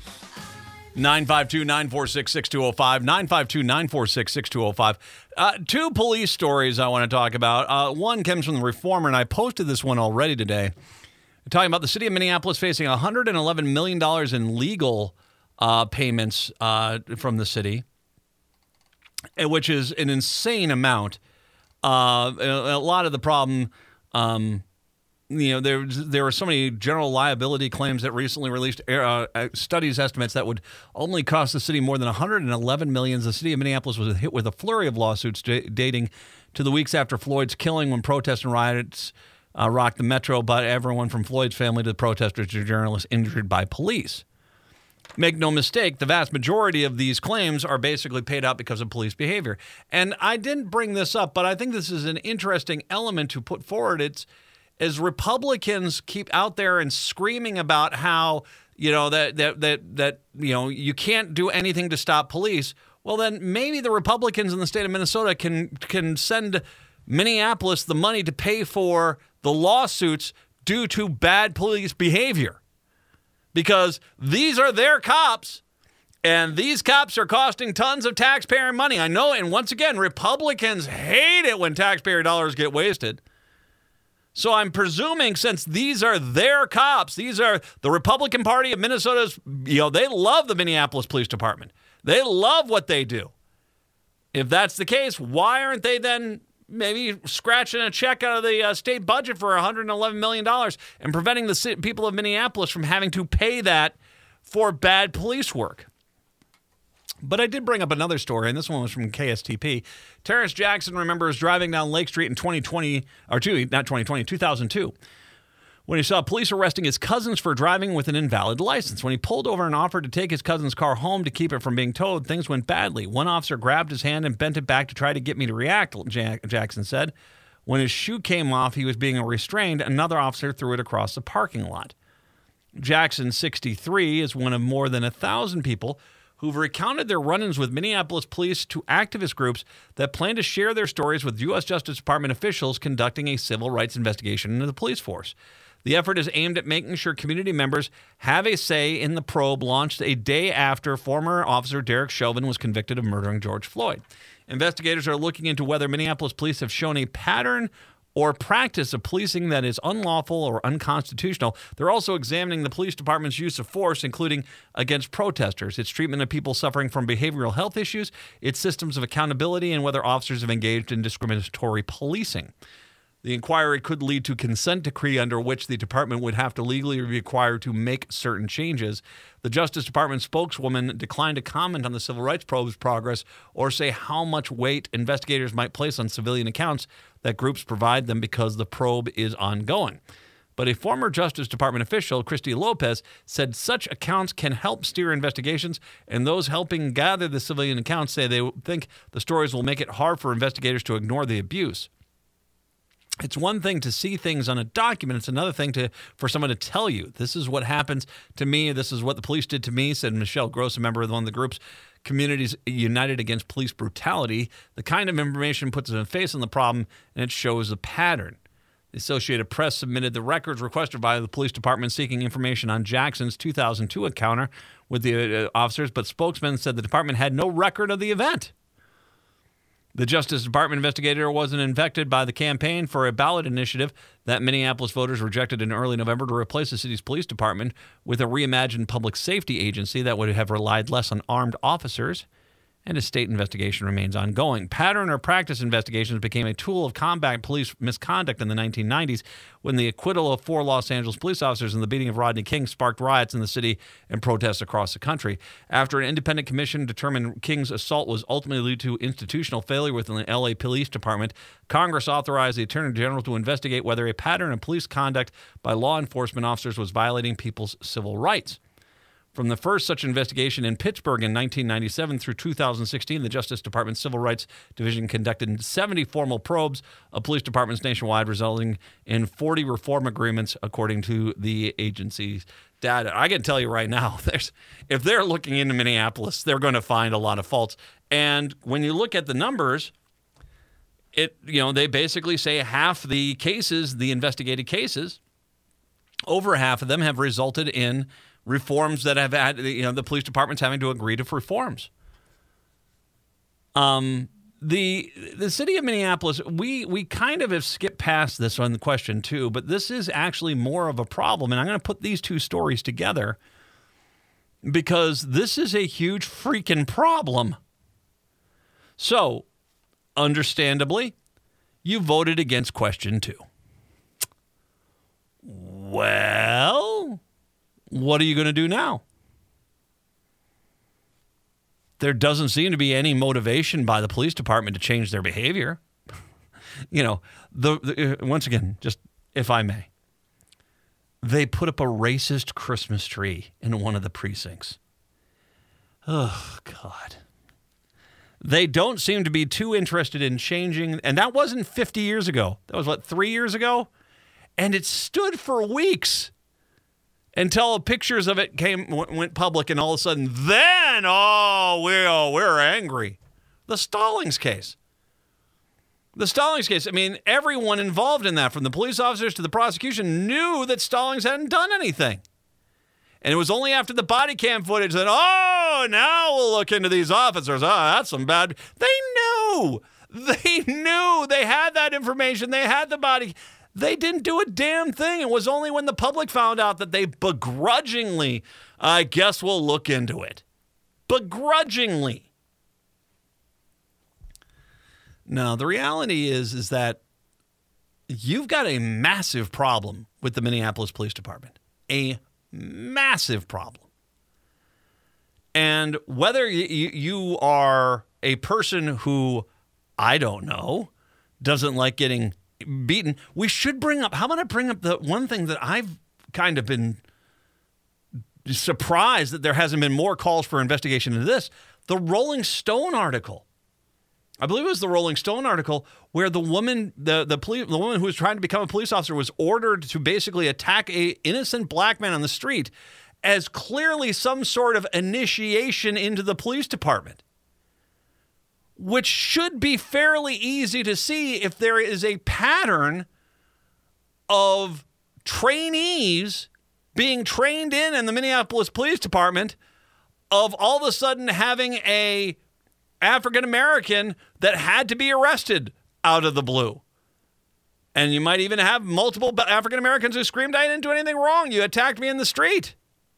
Speaker 1: nine five two, nine four six, six two zero five, nine five two, nine four six, six two zero five. Uh, two police stories I want to talk about. Uh, one comes from the Reformer, and I posted this one already today. Talking about the city of Minneapolis facing one hundred eleven million dollars in legal uh, payments uh, from the city, which is an insane amount. Uh, a, a lot of the problem... Um, You know, there there were so many general liability claims that recently released uh, studies estimates that would only cost the city more than one hundred eleven million dollars. The city of Minneapolis was hit with a flurry of lawsuits d- dating to the weeks after Floyd's killing, when protests and riots uh, rocked the metro, but everyone from Floyd's family to the protesters to journalists injured by police. Make no mistake, the vast majority of these claims are basically paid out because of police behavior. And I didn't bring this up, but I think this is an interesting element to put forward. It's as Republicans keep out there and screaming about how, you know, that that that that you know, you can't do anything to stop police. Well, then maybe the Republicans in the state of Minnesota can can send Minneapolis the money to pay for the lawsuits due to bad police behavior, because these are their cops, and these cops are costing tons of taxpayer money. I know, and once again, Republicans hate it when taxpayer dollars get wasted. So I'm presuming, since these are their cops, these are the Republican Party of Minnesota's, you know, they love the Minneapolis Police Department. They love what they do. If that's the case, why aren't they then maybe scratching a check out of the uh, state budget for one hundred eleven million dollars and preventing the city, people of Minneapolis from having to pay that for bad police work? But I did bring up another story, and this one was from K S T P. Terrence Jackson remembers driving down Lake Street in twenty twenty, or two, not twenty twenty, two thousand two, when he saw police arresting his cousins for driving with an invalid license. When he pulled over and offered to take his cousin's car home to keep it from being towed, things went badly. One officer grabbed his hand and bent it back to try to get me to react, Jack- Jackson said. When his shoe came off, he was being restrained. Another officer threw it across the parking lot. Jackson, sixty-three, is one of more than a thousand people who've recounted their run-ins with Minneapolis police to activist groups that plan to share their stories with U S Justice Department officials conducting a civil rights investigation into the police force. The effort is aimed at making sure community members have a say in the probe launched a day after former officer Derek Chauvin was convicted of murdering George Floyd. Investigators are looking into whether Minneapolis police have shown a pattern or practice of policing that is unlawful or unconstitutional. They're also examining the police department's use of force, including against protesters, its treatment of people suffering from behavioral health issues, its systems of accountability, and whether officers have engaged in discriminatory policing. The inquiry could lead to consent decree under which the department would have to legally be required to make certain changes. The Justice Department spokeswoman declined to comment on the civil rights probe's progress or say how much weight investigators might place on civilian accounts that groups provide them because the probe is ongoing. But a former Justice Department official, Christy Lopez, said such accounts can help steer investigations, and those helping gather the civilian accounts say they think the stories will make it hard for investigators to ignore the abuse. It's one thing to see things on a document. It's another thing to for someone to tell you, this is what happens to me. This is what the police did to me, said Michelle Gross, a member of one of the groups, Communities United Against Police Brutality. The kind of information puts a face on the problem, and it shows a pattern. The Associated Press submitted the records requested by the police department seeking information on Jackson's two thousand two encounter with the uh, officers, but spokesman said the department had no record of the event. The Justice Department investigator wasn't infected by the campaign for a ballot initiative that Minneapolis voters rejected in early November to replace the city's police department with a reimagined public safety agency that would have relied less on armed officers, and a state investigation remains ongoing. Pattern or practice investigations became a tool of combat police misconduct in the nineteen nineties when the acquittal of four Los Angeles police officers in the beating of Rodney King sparked riots in the city and protests across the country. After an independent commission determined King's assault was ultimately due to institutional failure within the L A Police Department, Congress authorized the Attorney General to investigate whether a pattern of police conduct by law enforcement officers was violating people's civil rights. From the first such investigation in Pittsburgh in nineteen ninety-seven through two thousand sixteen, the Justice Department's Civil Rights Division conducted seventy formal probes of police departments nationwide, resulting in forty reform agreements, according to the agency's data. I can tell you right now, there's if they're looking into Minneapolis, they're going to find a lot of faults. And when you look at the numbers, it you know they basically say half the cases, the investigated cases, over half of them have resulted in reforms that have had, you know, the police department's having to agree to reforms. Um, the the city of Minneapolis, we we kind of have skipped past this on the question too, but this is actually more of a problem, and I'm going to put these two stories together because this is a huge freaking problem. So, understandably, you voted against question two. Well, what are you going to do now? There doesn't seem to be any motivation by the police department to change their behavior. You know, the, the once again, just if I may, they put up a racist Christmas tree in one of the precincts. Oh, God. They don't seem to be too interested in changing, and that wasn't fifty years ago. That was, what, three years ago? And it stood for weeks. Until pictures of it came went public, and all of a sudden, then, oh, we, oh, we're angry. The Stallings case. The Stallings case. I mean, everyone involved in that, from the police officers to the prosecution, knew that Stallings hadn't done anything. And it was only after the body cam footage that, oh, now we'll look into these officers. Oh, that's some bad. They knew. They knew. They had that information. They had the body. They didn't do a damn thing. It was only when the public found out that they begrudgingly, I guess we'll look into it. Begrudgingly. Now, the reality is, is that you've got a massive problem with the Minneapolis Police Department. A massive problem. And whether you, you are a person who, I don't know, doesn't like getting beaten. We should bring up, how about I bring up the one thing that I've kind of been surprised that there hasn't been more calls for investigation into this. The Rolling Stone article. I believe it was the Rolling Stone article where the woman, the the, police, the woman who was trying to become a police officer was ordered to basically attack a innocent black man on the street as clearly some sort of initiation into the police department, which should be fairly easy to see if there is a pattern of trainees being trained in in the Minneapolis Police Department of all of a sudden having a African American that had to be arrested out of the blue. And you might even have multiple African Americans who screamed, "I didn't do anything wrong. You attacked me in the street."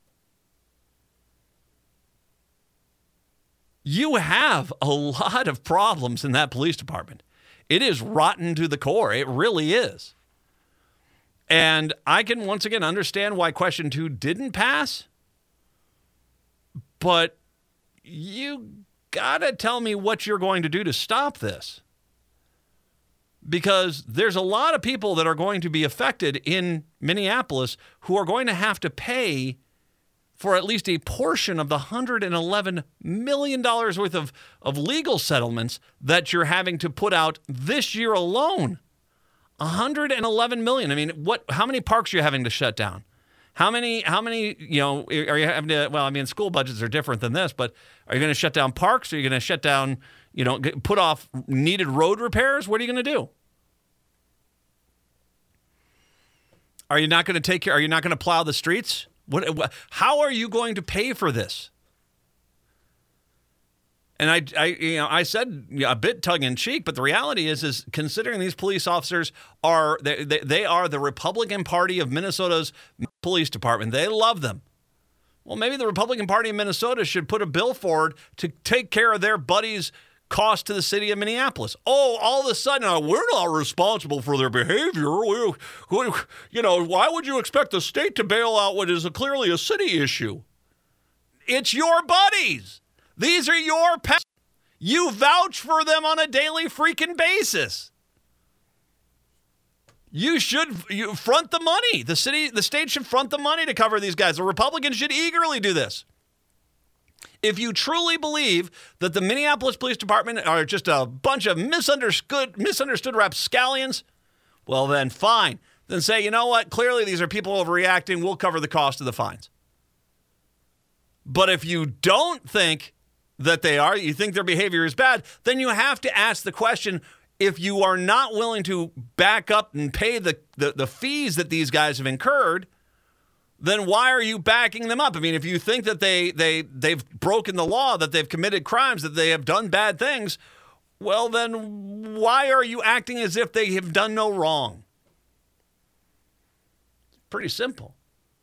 Speaker 1: You have a lot of problems in that police department. It is rotten to the core. It really is. And I can once again understand why question two didn't pass. But you gotta tell me what you're going to do to stop this. Because there's a lot of people that are going to be affected in Minneapolis who are going to have to pay for at least a portion of the one hundred eleven million dollars worth of, of legal settlements that you're having to put out this year alone. one hundred eleven million dollars. I mean, what? How many parks are you having to shut down? How many, how many, you know, are you having to, well, I mean, school budgets are different than this, but are you going to shut down parks? Are you going to shut down, you know, put off needed road repairs? What are you going to do? Are you not going to take care, are you not going to plow the streets? What, what, how are you going to pay for this? And I, I, you know, I said a bit tongue in cheek, but the reality is, is considering these police officers are they, they, they are the Republican Party of Minnesota's police department. They love them. Well, maybe the Republican Party of Minnesota should put a bill forward to take care of their buddies' cost to the city of Minneapolis. Oh, all of a sudden, uh, we're not responsible for their behavior. We, we, you know, why would you expect the state to bail out what is a, clearly a city issue? It's your buddies. These are your pets. You vouch for them on a daily freaking basis. You should you front the money. The city, the state should front the money to cover these guys. The Republicans should eagerly do this. If you truly believe that the Minneapolis Police Department are just a bunch of misunderstood, misunderstood rapscallions, well then fine. Then say, you know what? Clearly these are people overreacting. We'll cover the cost of the fines. But if you don't think that they are, you think their behavior is bad, then you have to ask the question, if you are not willing to back up and pay the, the, the fees that these guys have incurred, then why are you backing them up? I mean, if you think that they, they, they've broken the law, that they've committed crimes, that they have done bad things, well, then why are you acting as if they have done no wrong? It's pretty simple.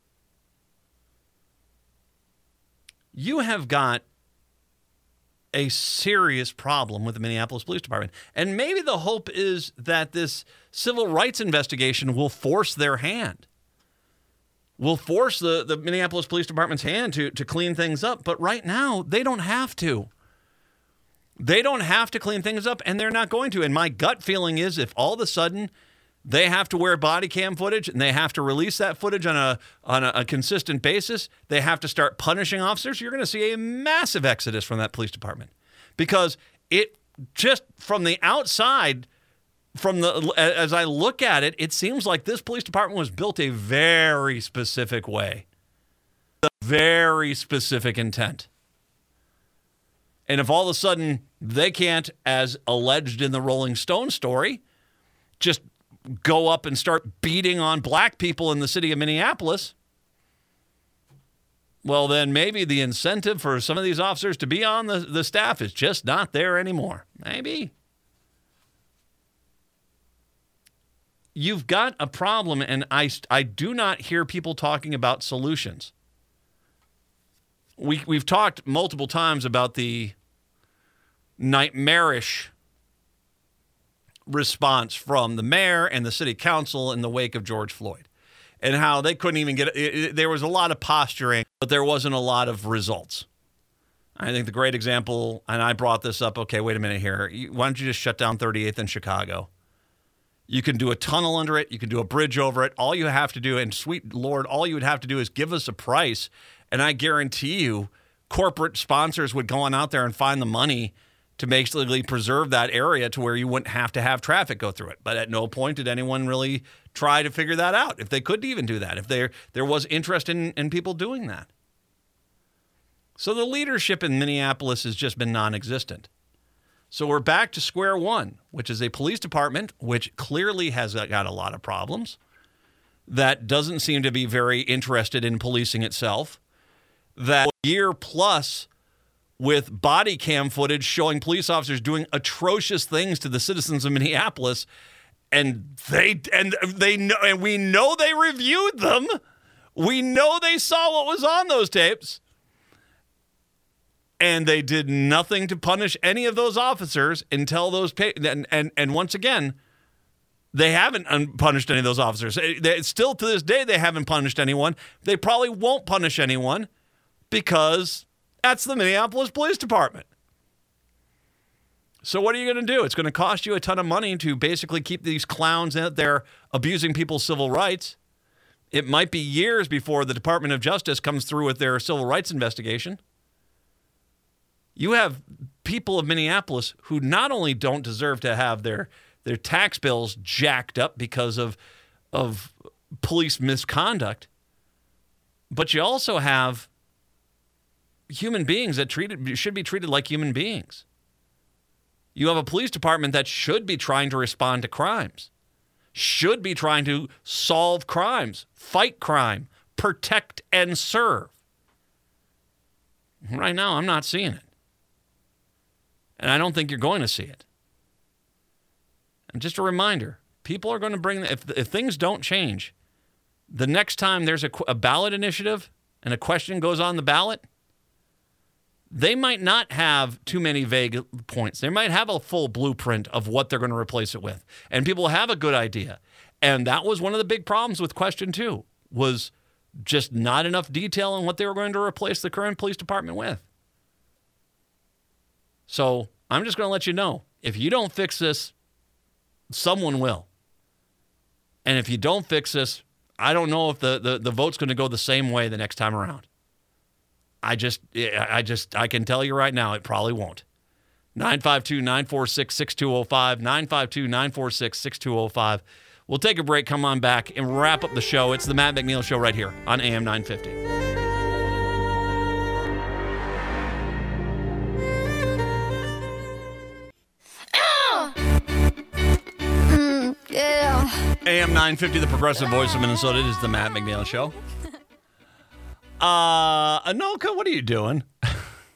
Speaker 1: You have got a serious problem with the Minneapolis Police Department. And maybe the hope is that this civil rights investigation will force their hand. Will force the, the Minneapolis Police Department's hand to, to clean things up. But right now, they don't have to. They don't have to clean things up, and they're not going to. And my gut feeling is if all of a sudden they have to wear body cam footage and they have to release that footage on a on a, a consistent basis, they have to start punishing officers, you're going to see a massive exodus from that police department. Because it just from the outside, from the as I look at it, it seems like this police department was built a very specific way. A very specific intent. And if all of a sudden they can't, as alleged in the Rolling Stone story, just go up and start beating on black people in the city of Minneapolis, well, then maybe the incentive for some of these officers to be on the, the staff is just not there anymore. Maybe. You've got a problem, and I, I do not hear people talking about solutions. We, we've talked multiple times about the nightmarish response from the mayor and the city council in the wake of George Floyd, and how they couldn't even get it, it, there was a lot of posturing, but there wasn't a lot of results. I think the great example, and I brought this up, okay, wait a minute here. Why don't you just shut down thirty-eighth in Chicago? You can do a tunnel under it. You can do a bridge over it. All you have to do, and sweet Lord, all you would have to do is give us a price. And I guarantee you, corporate sponsors would go on out there and find the money to basically preserve that area to where you wouldn't have to have traffic go through it. But at no point did anyone really try to figure that out, if they could even do that, if there there was interest in, in people doing that. So the leadership in Minneapolis has just been non-existent. So we're back to square one, which is a police department which clearly has got a lot of problems, that doesn't seem to be very interested in policing itself, that year plus with body cam footage showing police officers doing atrocious things to the citizens of Minneapolis, and they and they know and we know they reviewed them. We know they saw what was on those tapes. And they did nothing to punish any of those officers until those pay- and, and and once again, they haven't un- punished any of those officers. They, still to this day, they haven't punished anyone. They probably won't punish anyone because that's the Minneapolis Police Department. So what are you going to do? It's going to cost you a ton of money to basically keep these clowns out there abusing people's civil rights. It might be years before the Department of Justice comes through with their civil rights investigation. You have people of Minneapolis who not only don't deserve to have their their tax bills jacked up because of of police misconduct, but you also have human beings that treated should be treated like human beings. You have a police department that should be trying to respond to crimes, should be trying to solve crimes, fight crime, protect and serve. Right now, I'm not seeing it. And I don't think you're going to see it. And just a reminder, people are going to bring, if, if things don't change, the next time there's a, a ballot initiative and a question goes on the ballot, they might not have too many vague points. They might have a full blueprint of what they're going to replace it with. And people have a good idea. And that was one of the big problems with question two, was just not enough detail on what they were going to replace the current police department with. So I'm just going to let you know, if you don't fix this, someone will. And if you don't fix this, I don't know if the, the, the vote's going to go the same way the next time around. I just, I just, I can tell you right now, it probably won't. nine five two, nine four six, six two zero five, nine five two, nine four six, six two zero five. We'll take a break, come on back, and wrap up the show. It's the Matt McNeil Show right here on A M nine fifty. A M nine fifty, the progressive voice of Minnesota. It is the Matt McNeil Show. Uh, Anoka, what are you doing? uh,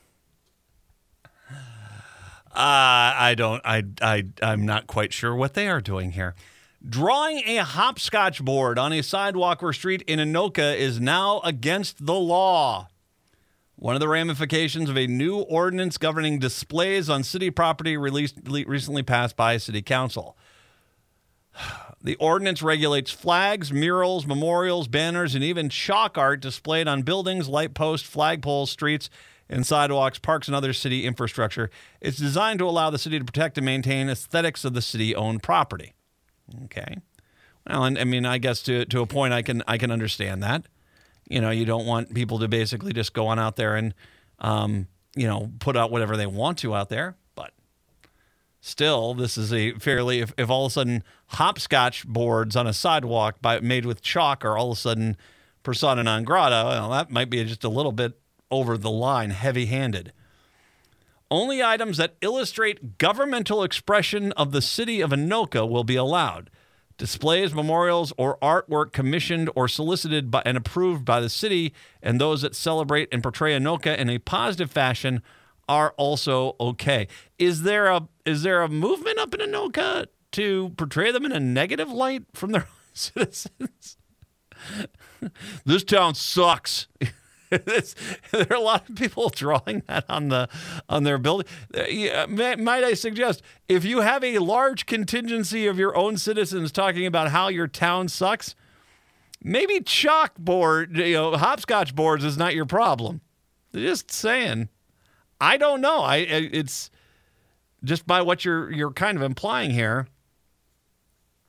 Speaker 1: I don't, I, I, I'm not quite sure what they are doing here. Drawing a hopscotch board on a sidewalk or street in Anoka is now against the law. One of the ramifications of a new ordinance governing displays on city property released, recently passed by City Council. The ordinance regulates flags, murals, memorials, banners, and even chalk art displayed on buildings, light posts, flagpoles, streets, and sidewalks, parks, and other city infrastructure. It's designed to allow the city to protect and maintain aesthetics of the city-owned property. Okay. Well, and I mean, I guess to to a point, I can I can understand that. You know, you don't want people to basically just go on out there and, um, you know, put out whatever they want to out there. But still, this is a fairly, if, if all of a sudden hopscotch boards on a sidewalk by, made with chalk are all of a sudden persona non grata, well, that might be just a little bit over the line, heavy-handed. Only items that illustrate governmental expression of the city of Anoka will be allowed. Displays, memorials, or artwork commissioned or solicited by and approved by the city and those that celebrate and portray Anoka in a positive fashion are also okay. Is there a is there a movement up in Anoka to portray them in a negative light from their citizens? This town sucks. It's, there are a lot of people drawing that on the on their building. Uh, may, might I suggest, if you have a large contingency of your own citizens talking about how your town sucks, maybe chalkboard, you know, hopscotch boards is not your problem. Just saying. I don't know. I it's just by what you're you're kind of implying here.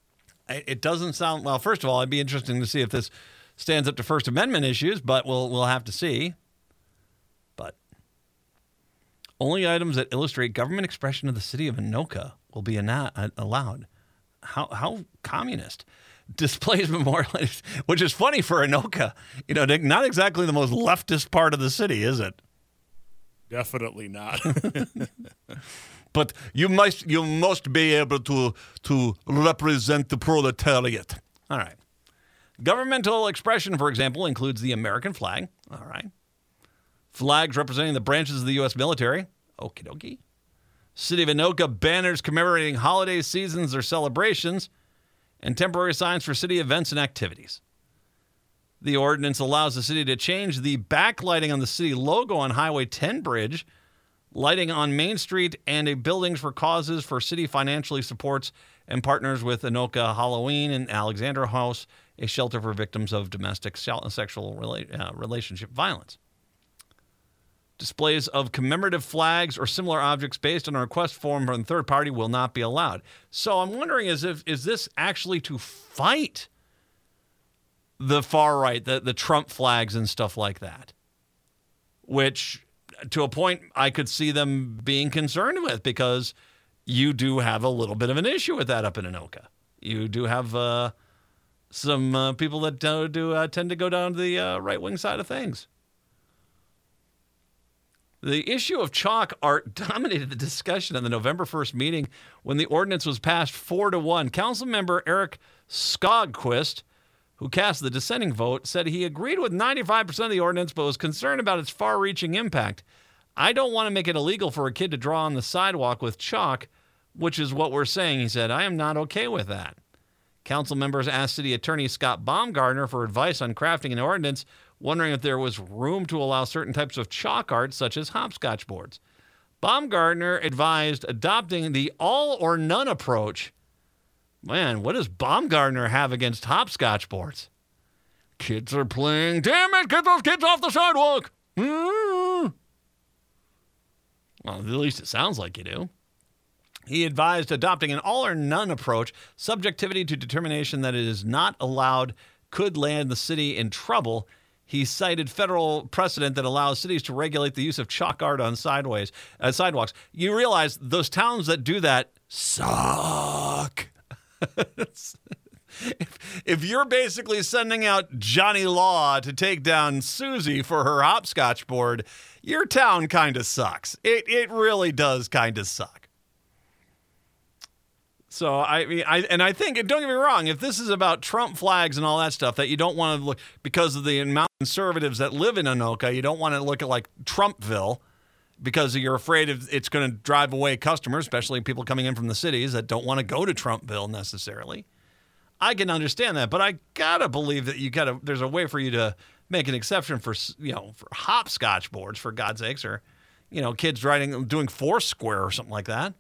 Speaker 1: It it doesn't sound well. First of all, it'd be interesting to see if this stands up to First Amendment issues, but we'll we'll have to see. But only items that illustrate government expression of the city of Anoka will be ana- allowed. How how communist? Displays memorialized, which is funny for Anoka. You know, not exactly the most leftist part of the city, is it?
Speaker 2: Definitely not.
Speaker 1: But you must you must be able to to represent the proletariat. All right. Governmental expression, for example, includes the American flag. All right. Flags representing the branches of the U S military. Okie dokie. City of Anoka banners commemorating holidays, seasons, or celebrations, and temporary signs for city events and activities. The ordinance allows the city to change the backlighting on the city logo on Highway ten bridge, lighting on Main Street, and a buildings for causes for city financially supports and partners with Anoka Halloween and Alexander House, a shelter for victims of domestic sexual rela- uh, relationship violence. Displays of commemorative flags or similar objects based on a request form from a third party will not be allowed. So I'm wondering, is if is this actually to fight the far right, the, the Trump flags and stuff like that? Which, to a point, I could see them being concerned with, because you do have a little bit of an issue with that up in Anoka. You do have uh, some uh, people that do, do uh, tend to go down to the uh, right-wing side of things. The issue of chalk art dominated the discussion in the November first meeting when the ordinance was passed four to one. Council member Eric Skogquist, who cast the dissenting vote, said he agreed with ninety-five percent of the ordinance but was concerned about its far-reaching impact. I don't want to make it illegal for a kid to draw on the sidewalk with chalk, which is what we're saying, he said. I am not okay with that. Council members asked City Attorney Scott Baumgartner for advice on crafting an ordinance, wondering if there was room to allow certain types of chalk art, such as hopscotch boards. Baumgartner advised adopting the all-or-none approach. Man, what does Baumgartner have against hopscotch boards? Kids are playing. Damn it, get those kids off the sidewalk. Mm. Well, at least it sounds like you do. He advised adopting an all-or-none approach. Subjectivity to determination that it is not allowed could land the city in trouble. He cited federal precedent that allows cities to regulate the use of chalk art on sideways, uh, sidewalks. You realize those towns that do that suck. if, if you're basically sending out Johnny Law to take down Susie for her hopscotch board, your town kind of sucks. It it really does kind of suck. So I mean, I and I think, don't get me wrong, if this is about Trump flags and all that stuff, that you don't want to look, because of the amount of conservatives that live in Anoka, you don't want to look at like Trumpville, because you're afraid of it's going to drive away customers, especially people coming in from the cities that don't want to go to Trumpville necessarily. I can understand that, but I gotta believe that you gotta. There's a way for you to make an exception for, you know, for hopscotch boards, for God's sakes, or, you know, kids riding doing Foursquare or something like that.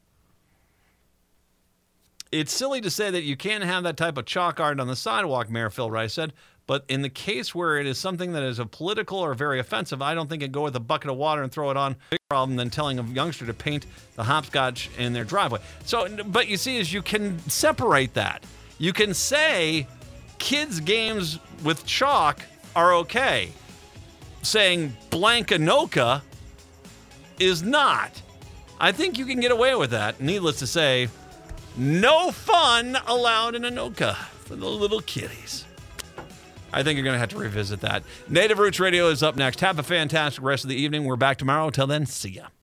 Speaker 1: It's silly to say that you can't have that type of chalk art on the sidewalk, Mayor Phil Rice said, but in the case where it is something that is a political or very offensive, I don't think it'd go with a bucket of water and throw it on. Big problem than telling a youngster to paint the hopscotch in their driveway. So, but you see, is you can separate that. You can say kids' games with chalk are okay. Saying blank Anoka is not. I think you can get away with that. Needless to say, no fun allowed in Anoka for the little kiddies. I think you're going to have to revisit that. Native Roots Radio is up next. Have a fantastic rest of the evening. We're back tomorrow. Till then, see ya.